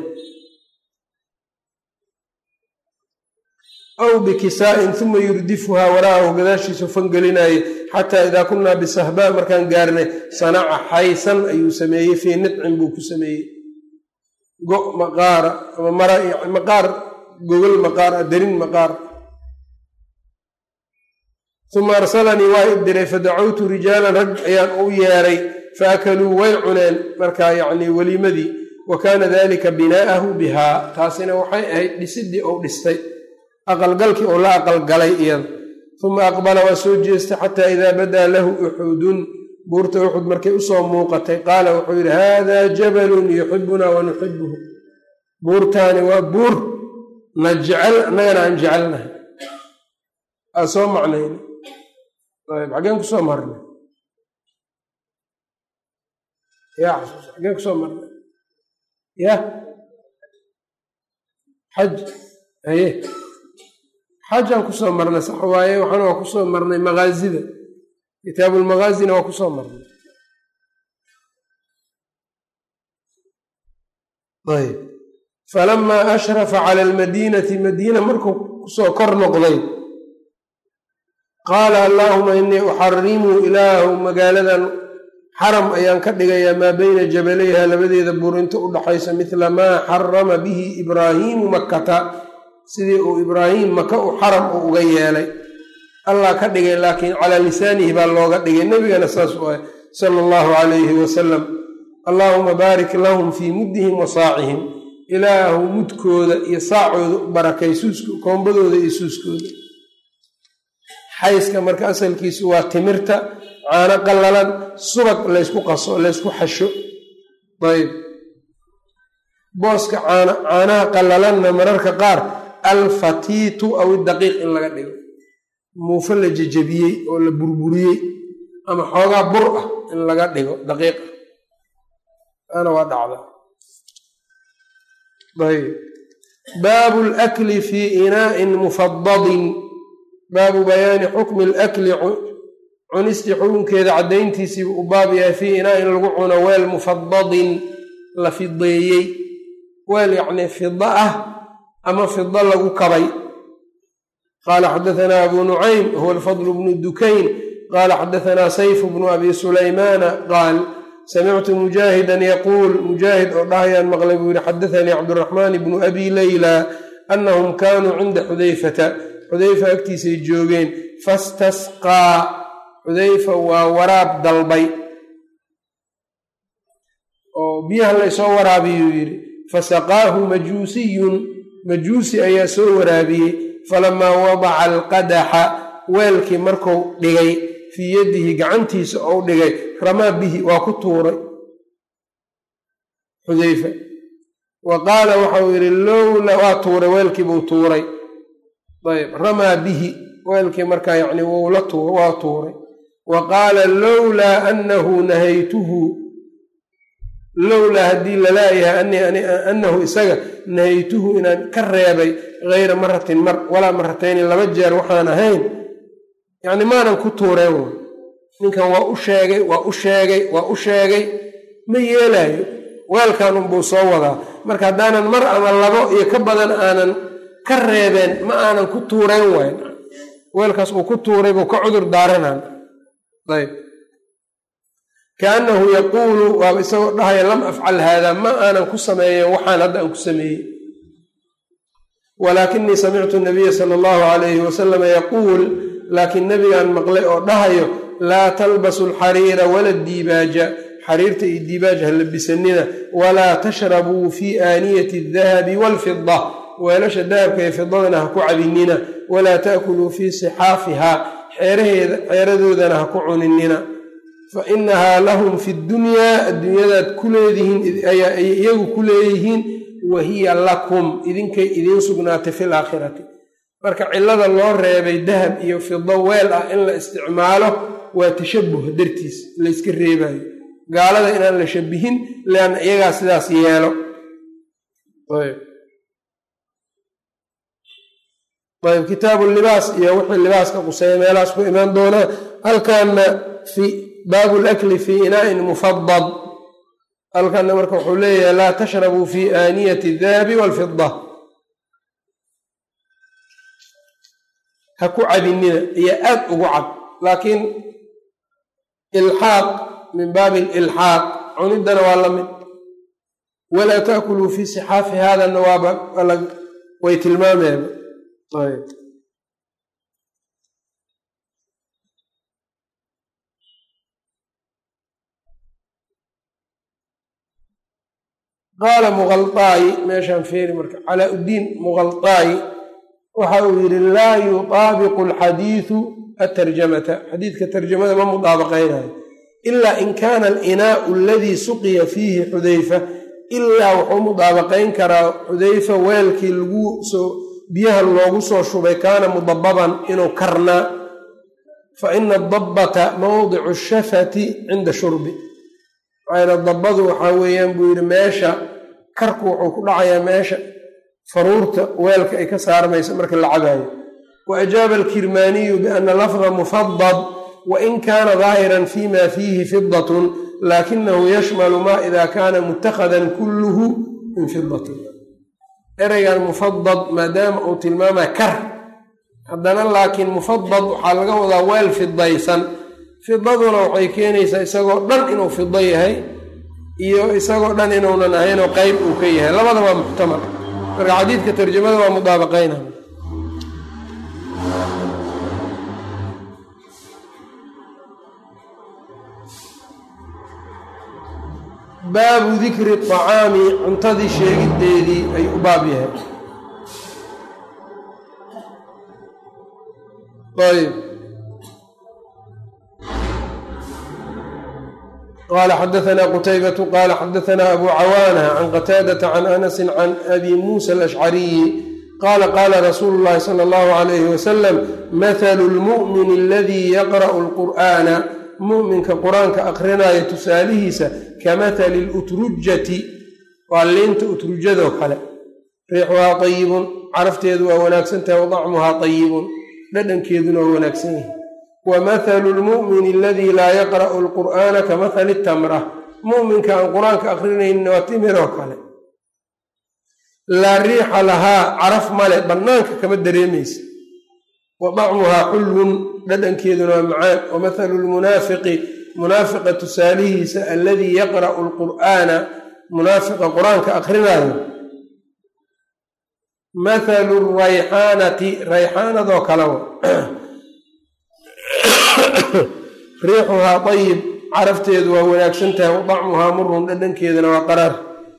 aw bikisaa'in uma yurdifuhaa waraahu gadaashiisu fangelinaaye xataa idaa kunnaa bisahbaa markaan gaarnay sanaca xaysan ayuu sameeyey fii nidcin buu ku sameeyey go maqaara ama maqaar gogol maqaar darin maqaar. uma arsalanii waa i diray fadacawtu rijaalan rag ayaan u yeeray faakaluu way cuneen markaa yacnii weliimadii wa kaana dalika binaa'ahu bihaa taasina waxay ahayd dhisidii ou dhistay aqalgalkii oo la aqalgalay iyada. uma aqbala waa soo jeestay xataa idaa badaa lahu uxudun buurta uxud markay usoo muuqatay qaala wuxuu yidhi haadaa jabalun yuxibunaa wa nuxibuhu buurtaani waa buur na jecel annagana aan jecelnahay. aa soo macnayna xaggeen kusoo marnay xaggeen kusoo marnay ya xaj haye xajaan kusoo marnay sax waaye waxaana waa kusoo marnay maqaazida kitaabulmaqaazina waa kusoo marnay. ayb falamaa ashrafa cala almadiinati madiina markuu kusoo kor noqday qaala allaahuma inii uxarimu ilaahu magaaladan xaram ayaan ka dhigayaa maa bayna jabalayha labadeeda buurinta u dhaxaysa midla maa xarama bihi ibraahiimu makkata sidii uu ibraahim maka u xaram uu uga yeelay allah ka dhigay laakiin calaa lisaanihi baa looga dhigay nebigana saas u ah sala allahu calayhi wasalam. allaahuma baarik lahum fii muddihim wa saacihim ilaahu mudkooda iyo saacooda u barakay koombadooda iyo suuskooda. Xayska marka asalkiisu waa timirta, caano qallalan, subag laysku qaso, laysku xasho. ayb booska caanaha qallalanna mararka qaar alfatiitu aw daqiiq in laga dhigo, muufo la jejebiyey oo la burburiyey ama xoogaa bur ah in laga dhigo daqiiq ah, ana waa dhacda. ayb baabu lakli fii inaa'in mufadadin, baabu bayaani xukmi alakli, cunistii xukunkeeda caddayntiisiibu u baab yahay fii inaa'in lagu cuno weel mufadadin la fideeyey, weel yacnii fida ah ama fida lagu kabay. qaala xadahanaa abu nucaym huwa alfadl bnu dukayn qaala xadahanaa sayfu bnu abi sulaymaana qaal samictu mujaahidan yaquul, mujaahid oo dhahayaan maqlay buu yihi xadathanii cabduraxmaan bnu abi leyla annahum kaanuu cinda xudayfata, xudayfa agtiisay joogeen, fastasqaa, xudayfa waa waraab dalbay oo biyaha laysoo waraabiyuu yidhi, fasaqaahu majuusiyun, majuusi ayaa soo waraabiyey, falamaa wadaca alqadaxa, weelkii marku dhigay fii yadihi, gacantiisa ou dhigay, ramaa bihi, waa ku tuuray xudayfa. wa qaala waxau yidhi lowla, waa tuuray, weelkiibuu tuuray. ayb ramaa bihi, weelkii markaa yacni waa tuuray. wa qaala lowlaa annahu nahaytuhu, lowlaa haddii lalaayahay annahu isaga nahaytuhu inaan ka reebay hayra maratin mar walaa maratayni laba jeer waxaan ahayn, yacni maanan ku tuureen. ninkan waa u sheegay waa u sheegay waa u sheegay, ma yeelaayo, weelkan unbuu soo wadaa. marka haddaanan mar ama labo iyo ka badan aanan ka reebeen ma aanan ku tuureen wayn, weelkaas uu ku tuuray buu ka cudur daaranaan. ayb kaannahu yaquulu, waaba isagoo dhahaya lam afcal haada, ma aanan ku sameeyen waxaan hadda aan ku sameeyey. walaakinii samictu nabiya sala allahu calayhi wasalama yaquul, laakiin nabigaan maqlay oo dhahayo laa talbasu alxariira wala diibaaja, xariirta iyo diibaaj ha labisanina, walaa tashrabuu fii aaniyati adahabi waalfida, weelasha dahabka iyo fidadana ha ku cabinina, walaa taakuluu fii sixaafihaa, xeeradoodana ha ku cuninina, fa inahaa lahum fi ddunyaa, adduunyadaad ku leedihiin ayaa ay iyagu ku leeyihiin, wa hiya lakum, idinkay idiin sugnaatay fi laakhirati. marka cillada loo reebay dahab iyo fido weel ah in la isticmaalo waa tashabuh dartiis layska reebayo, gaalada inaan la shabihin, leanna iyagaa sidaas yeelo. ayb kitaabu libaas iyo wixii libaaska quseeya meelahaas ku imaan doonaa. halkaana baabu lakli fii inaa'in mufadad, halkaana marka wuxuu leeyahay laa tashrabuu fii aaniyati dahabi waalfida, ha ku cabinina iyo aad ugu cab, laakiin ilxaaq min baabi ilxaaq, cuniddana waa la mid. walaa taakuluu fii sixaafi haadana waaba way tilmaameen. qaala muqalطaayi, meeshaan feeri marka calaa uddiin muqalطaayi waxa uu yidhi laa yutaabiqu alxadiidu atarjamata, xadiidka tarjamada ma mudaabaqaynayo, ilaa in kaana alinaau aladii suqiya fiihi xudayfa, ilaa wuxuu mudaabaqayn karaa xudayfa weelkii biyaha loogu soo shubay kaana mudababan inuu karnaa, fa ina adabbata mawdicu shafati cinda shurbi, maxaa dabbadu waxaa weeyaan buu yidhi meesha karku wuxuu ku dhacayaa meesha faruurta weelka ay ka saarmaysa marka la cabaayo. wa ajaaba alkirmaaniyu biana lafda mufadad wain kaana daahiran fima fiihi fidatun laakinahu yashmalu ma ida kaana mutakhadan kulluhu min fidatin. ereygan mufadad maadaama uu tilmaamaya kar, haddana laakiin mufadad waxaa laga wadaa weel fidaysan. fidaduna waxay keenaysaa isagoo dhan inuu fido yahay iyo isagoo dhan inuunan ahaynoo qeyb uu ka yahay, labada waa muxtamal. marka xadiidka tarjamada waa mudaabaqayna. baabu dikri acaami cuntadii sheegiddeedii ayuu u baab yahay. ayb qaala xadaanaa qutaybatu qaala xadaanaa abu cawaana can qataadata can anasi can abi muusa alashcariyi qaala qaala rasuulu llahi sala allahu alayhi wasalam mathalu lmu'mini aladii yaqra'u alqur'aana mu'minka qur-aanka aqrinaya tusaalihiisa kamathali lutrujati waa liinta utrujadoo kale riixuhaa tayibun carafteedu waa wanaagsan tahay wadacmuhaa tayibun dhadhankeeduna waa wanaagsan yahay wa mathalu lmu'mini aladii laa yaqra'u alqur'aana kamathali tamra mu'minka aan qur-aanka aqrinaynin waa timiroo kale laa riixa lahaa caraf male bannaanka kama dareemaysa wa dacmuhaa xullun dhadhankeeduna waa macaan wa mathalu lmunaafiqi munaafiqa tusaalihiisa aladii yaqra'u alqur'aana munaafiqa qur-aanka aqrinaayo mathalu rayxaanati rayxaanadoo kalewa riixuhaa tayib carafteedu waa wanaagsan tahay wa dacmuhaa murun dhadhankeeduna waa qaraar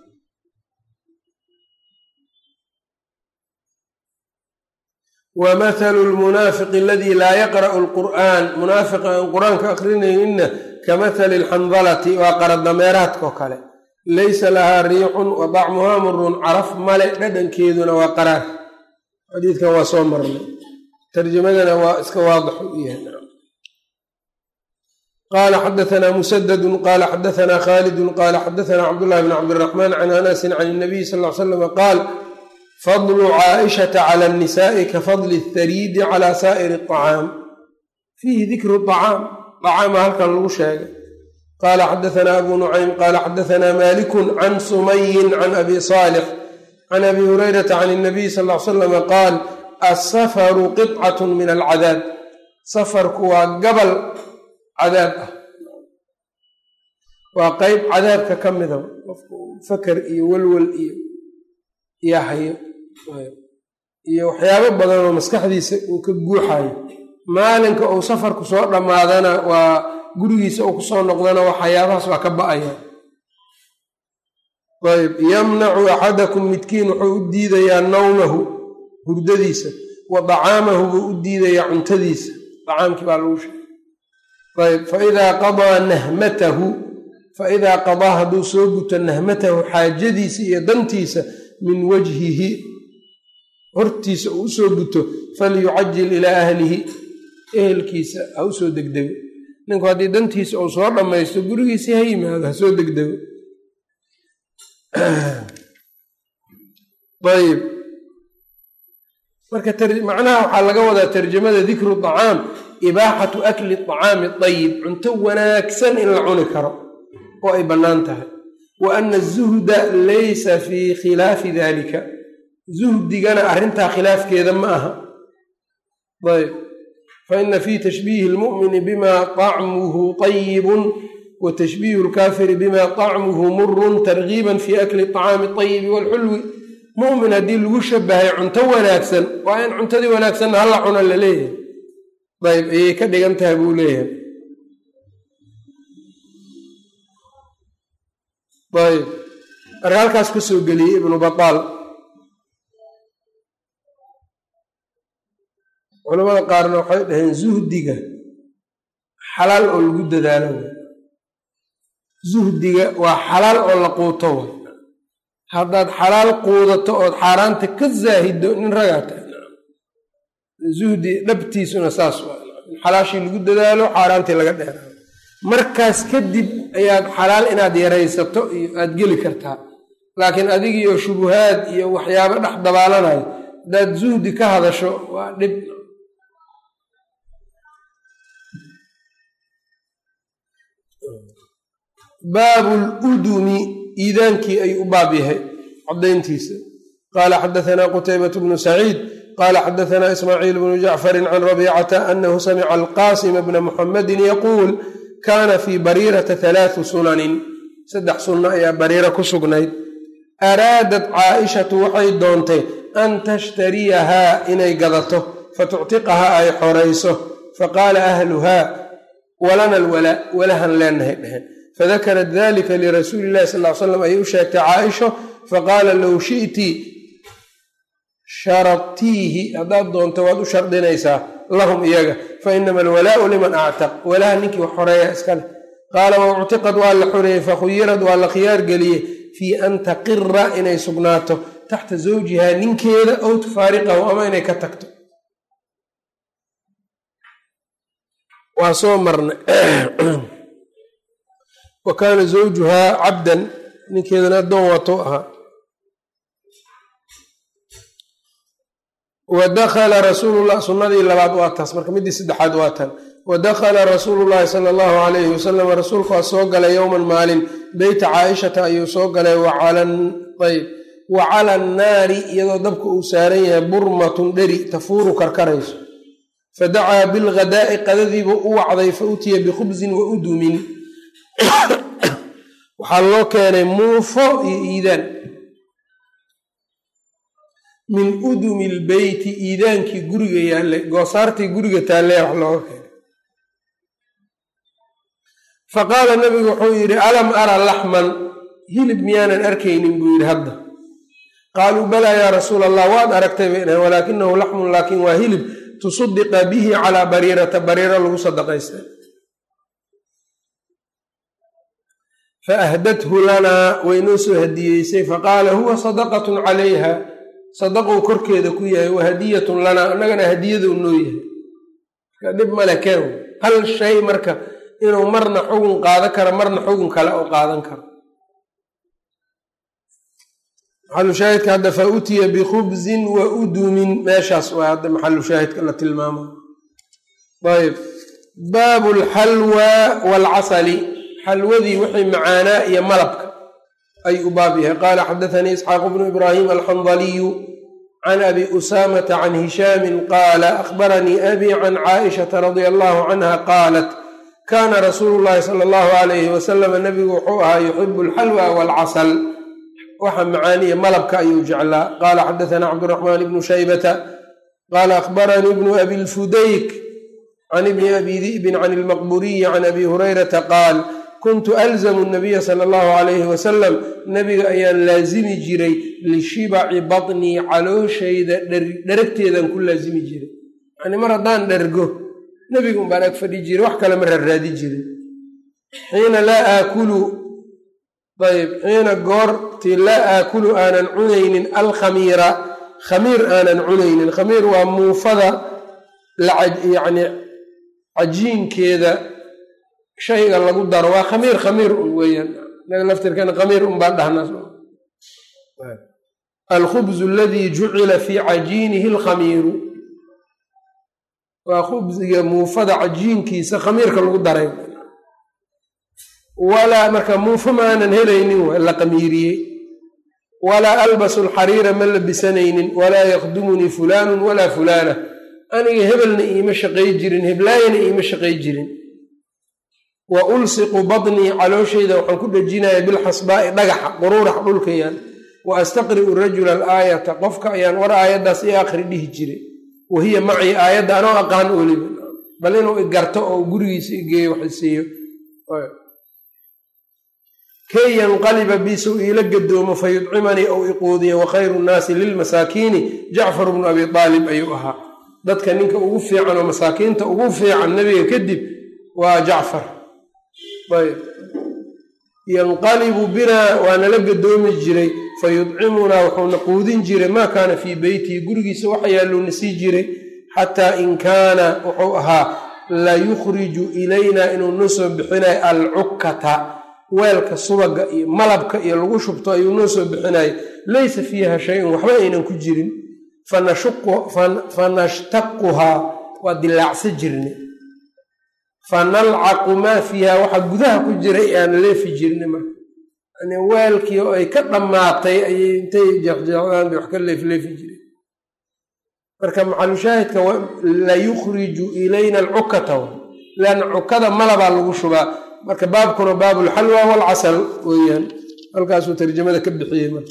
wa mathalu lmunaafiqi aladii laa yaqra'u alqur'aan munaafiqa aan qur-aanka aqrinayninna kamathali alxandalati waa qaradameeraadkao kale laysa lahaa riixun wa dacmuhaa murun caraf male dhadhankeeduna waa qaraar xadiidkan waa soo marnay tarjamadana waa iska waadix u yahay qaala xadaanaa musadadun qaala xadaanaa khaalidun qaala xadaanaa cabdullahi bn cabdiraxmaan can anasin can inabiy sal l slam qaal fadlu caaishata cala annisaai ka fadli athariidi cala saa'iri aطacaam fiihi dikru acaam acaama halkan lagu sheegay qaala xadaanaa abu nucaym qaala xadaanaa malikun can sumayin can abi saalix can abi hurayrata can inabiy sal l salam qaal asafaru qidcat min alcadaab safarku waa gabal cadaab ah waa qeyb cadaabka ka mida qofku fakar iyo walwal iyo hayo iyo waxyaabo badan oo maskaxdiisa uu ka guuxayo maalinka uu safarku soo dhammaadana waa gurigiisa uu kusoo noqdana waxyaabahaas waa ka ba'aya ayb yamnacu axadakum midkiin wuxuu u diidayaa nawmahu hurdadiisa wa dacaamahu buu u diidayaa cuntadiisa dacaamkii baa lagu sheegay ayb faidaa qadaa hadduu soo guto nahmatahu xaajadiisa iyo dantiisa min wajhihi hortiisa uu usoo guto falyucajil ilaa ahlihi ehelkiisa ha u soo degdego ninku haddii dantiisa uu soo dhammaysto gurigiisii ha yimaado ha soo degdego ayb marka macnaha waxaa laga wadaa tarjamada dikru acaam ibaaxatu akli acaami ayib cunto wanaagsan in la cuni karo oo ay bannaan tahay wa ana azuhda laysa fii khilaafi dalika zuhdigana arrintaa khilaafkeeda ma aha ayb faina fii tashbiihi lmu'mini bima طacmuhu طayibun wa tashbiihu lkaafiri bima طacmuhu murun targiiban fi akli aطacaami ayibi wاlxulwi mu'min haddii lagu shabahay cunto wanaagsan waa in cuntadii wanaagsanna hala cuna la leeyahay ayb ayay ka dhigan tahay buu leeyahay ayb marka halkaas ka soo geliyey ibnu bataal culamada qaarna waxay dhaheen zuhdiga xalaal oo lagu dadaalo zuhdiga waa xalaal oo la quuto way haddaad xalaal quudato ood xaaraanta ka zaahido nin ragaa tahay zuhdi dhabtiisuna saas waa xalaashii lagu dadaalo xaaraantii laga dheeraado markaas kadib ayaad xalaal inaad yaraysato iyo aad geli kartaa laakiin adigiiyo shubuhaad iyo waxyaabo dhex dabaalanayo haddaad zuhdi ka hadasho waa dhib baabu ludumi iidaankii ayuu u baab yahay cadayntiisa qaala xadaanaa qutaybatu bnu saciid qaala xadaanaa ismaaciil bnu jacfarin can rabiicata anahu samica alqaasima bna muxamedin yaquul kaana fii bariirata 3 sunanin 3 sunno ayaa bariira ku sugnayd araadat caaishatu waxay doontay an tashtariyahaa inay gadato fatuctiqahaa ay xorayso faqaala ahluhaa walana alwalaa walahan leenahay dheheen fadakarat dalika lirasuuli llahi sal ly slam ayay u sheegtay caaisha faqaala low shi'ti sharadtiihi haddaad doonto waad u shardinaysaa lahum iyaga fainama alwalaau liman actaq walaha ninkii wax xoreeya iskale qaala wauctiqad waa la xoreeyey fakhuyirad waa la khiyaar geliyey fii an taqira inay sugnaato taxta zawjihaa ninkeeda ow tufaariqahu ama inay ka tagto waa soo marnay wa kaana zawjuhaa cabdan ninkeedana addoon waatou ahaa wadakala rasuulullah sunnadii labaad waa taas marka midii saddexaad waa tan wadakhala rasuulu llahi sala allahu calayhi wasalam rasuulku waa soo galay yowman maalin beyta caaishata ayuu soo galay wa cala annaari iyadoo dabka uu saaran yahay burmatun dheri tafuuru karkarayso fadacaa bilghadaa'i qadadiibuu u wacday fa utiya bikhubsin wa udumin waxaa loo keenay muufo iyo iidaan min udumi lbeyti iidaankii guriga yaallay goosaartii guriga taallee wax looga keenay faqaala nabigu wuxuu yidhi alam ara laxman hilib miyaanan arkaynin buu yidhi hadda qaaluu balaa yaa rasuula allah waad aragtay bay dhahen walaakinahu laxmun laakiin waa hilib tusaddiqa bihi calaa bariirata bariiro lagu sadaqaystay fa ahdathu lanaa waynoo soo hadiyeysay faqaala huwa sadaqatun calayha sadaqou korkeeda ku yahay wa hadiyatun lanaa annagana hadiyaduu noo yahay marka dhib male keen hal shay marka inuu marna xugun qaadan karo marna xugun kale oo qaadan karo maxalu shaahidka hadda fa utiya bikhubsin wa udumin meeshaas waa hadda maxalu shaahidka la tilmaamo ayb baabu alxalwa waalcasali xalwadii wixii macaanaa iyo malabka ay u baab yahay qaala xadathanii isxaaqu bnu ibraahim alxandaliyu can abi usaamata can hishaamin qaala akhbaranii abi can caaishata radia allahu canha qaalat kaana rasuulu llahi sala allahu alayhi wasalam nabigu wuxuu ahaa yuxibu alxalwa waalcasal waxa macaaniya malabka ayuu jeclaa qaala xadathana cabduraxmaan ibnu shaybata qaala akhbaranii ibnu abi lfudayk can ibni abi di'bin can ilmaqburiyi can abi hurayrata qaal kuntu alzamu nabiya sala allahu calayhi wasalam nabiga ayaan laazimi jiray lishibaci batnii calooshayda dheragteedaan ku laazimi jiray yani mar haddaan dhergo nebiga un baan ag fadhi jiray wax kale ma raaraadi jirin xiina laa aakulu ayb xiina goortii laa aakulu aanan cunaynin alkhamiira khamiir aanan cunaynin khamiir waa muufada yani cajiinkeeda shayga lagu daro waa khamiir un weeyaan naga laftirkana khamiir un baan dhahnaa alkhubzu aladii jucila fii cajiinihi alkhamiiru waa khubsiga muufada cajiinkiisa khamiirka lagu daray walaa marka muufo maanan helaynin waa la qamiiriyey walaa albasu alxariira ma labisanaynin walaa yakdumunii fulaanun walaa fulaana aniga hebelna iima shaqay jirin heblaayana iima shaqay jirin wa ulsiqu badnii calooshayda waxaan ku dhejinaya bilxasbaa'i dhagaxa quruurax dhulkayaan wa astaqri'u rajula alaayata qofka ayaan war aayaddaas i akhri dhihi jiray wa hiya macii aayadda anoo aqaan oliba bal inuu igarto oo gurigiisa igeeyo wax isiiyo kay yanqaliba bisow iila gadoomo fa yudcimanii ou iquudiya wa khayru nnaasi lilmasaakiini jacfar bnu abi aalib ayuu ahaa dadka ninka ugu fiican oo masaakiinta ugu fiican nebiga kadib waa jacfar ayb yanqalibu binaa waa nala gadoomi jiray fa yudcimunaa wuxuuna quudin jiray maa kaana fii beytihi gurigiisa waxa yaalluuna sii jiray xataa in kaana wuxuu ahaa la yukhriju ilaynaa inuu noo soo bixinayo alcukkata weelka subaga iyo malabka iyo lagu shubto ayuu noo soo bixinayo laysa fiiha shay-un waxba aynan ku jirin fanashtaquhaa waa dilaacsa jirnay fanalcaqu maa fiiha waxa gudaha ku jiray aan leefi jirnay marka yani weelkii oo ay ka dhammaatay ayay intay jeexjeexdaan bay wax ka leefleefi jireen marka maxalushaahidka la yukhriju ilayna alcukata leanna cukada malabaa lagu shubaa marka baabkuna baabulxalwa waalcasal weeyaan halkaasuu tarjamada ka bixiyey marka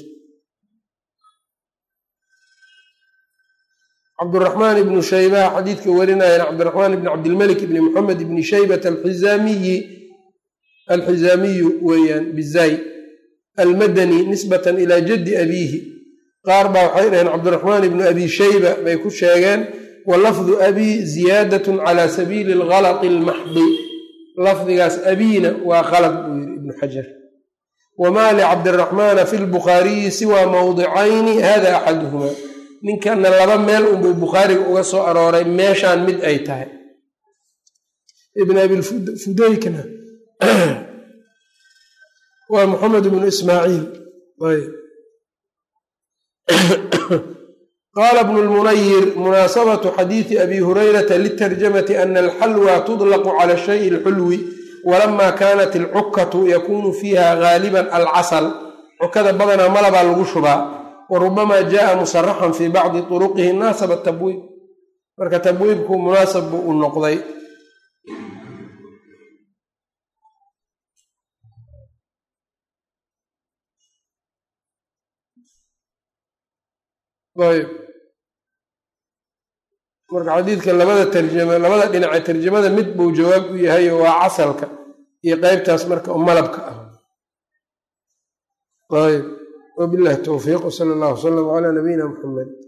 cabduraxmaan ibnu shaybaha xadiidka warinayana cabdiraxmaan ibni cabdilmalik ibni moxamed ibni shaybat alxizaamiyi alxizaamiyu weeyaan bizay almadani nisbatan ilaa jaddi abiihi qaar baa waxay dhaheen cabdiraxmaan ibnu abi shayba bay ku sheegeen wa lafdu abi ziyaadatun calaa sabiili algalati almaxdi lafdigaas abiina waa qalad buu yidhi ibnu xajar wamaa licabdiraxmaana fi lbukhaariyi siwaa mawdicayni hada axaduhumaa ninkana laba meel unbuu bukhaariga uga soo arooray meeshaan mid ay tahay ibn abilfudaykna waa moxamed ibnu ismaaciil qaala bnu lmunayir munaasabatu xadiidi abi hurayrata litarjamati ana alxalwa tudlaqu cala shayi alxulwi walama kanat alcukkatu yakunu fiiha gaaliban alcasal cukada badanaa malabaa lagu shubaa wa rubamaa jaaa musaraxan fii bacdi turuqihi naasaba tabwiib marka tabwiibku munaasab buu u noqday ayb marka xadiidka labada dhinace tarjamada mid buu jawaab u yahay oo waa casalka iyo qeybtaas marka oo malabka ah ayb wabillahi towfiiq wsala allah wsalam calaa nabiyina muxamed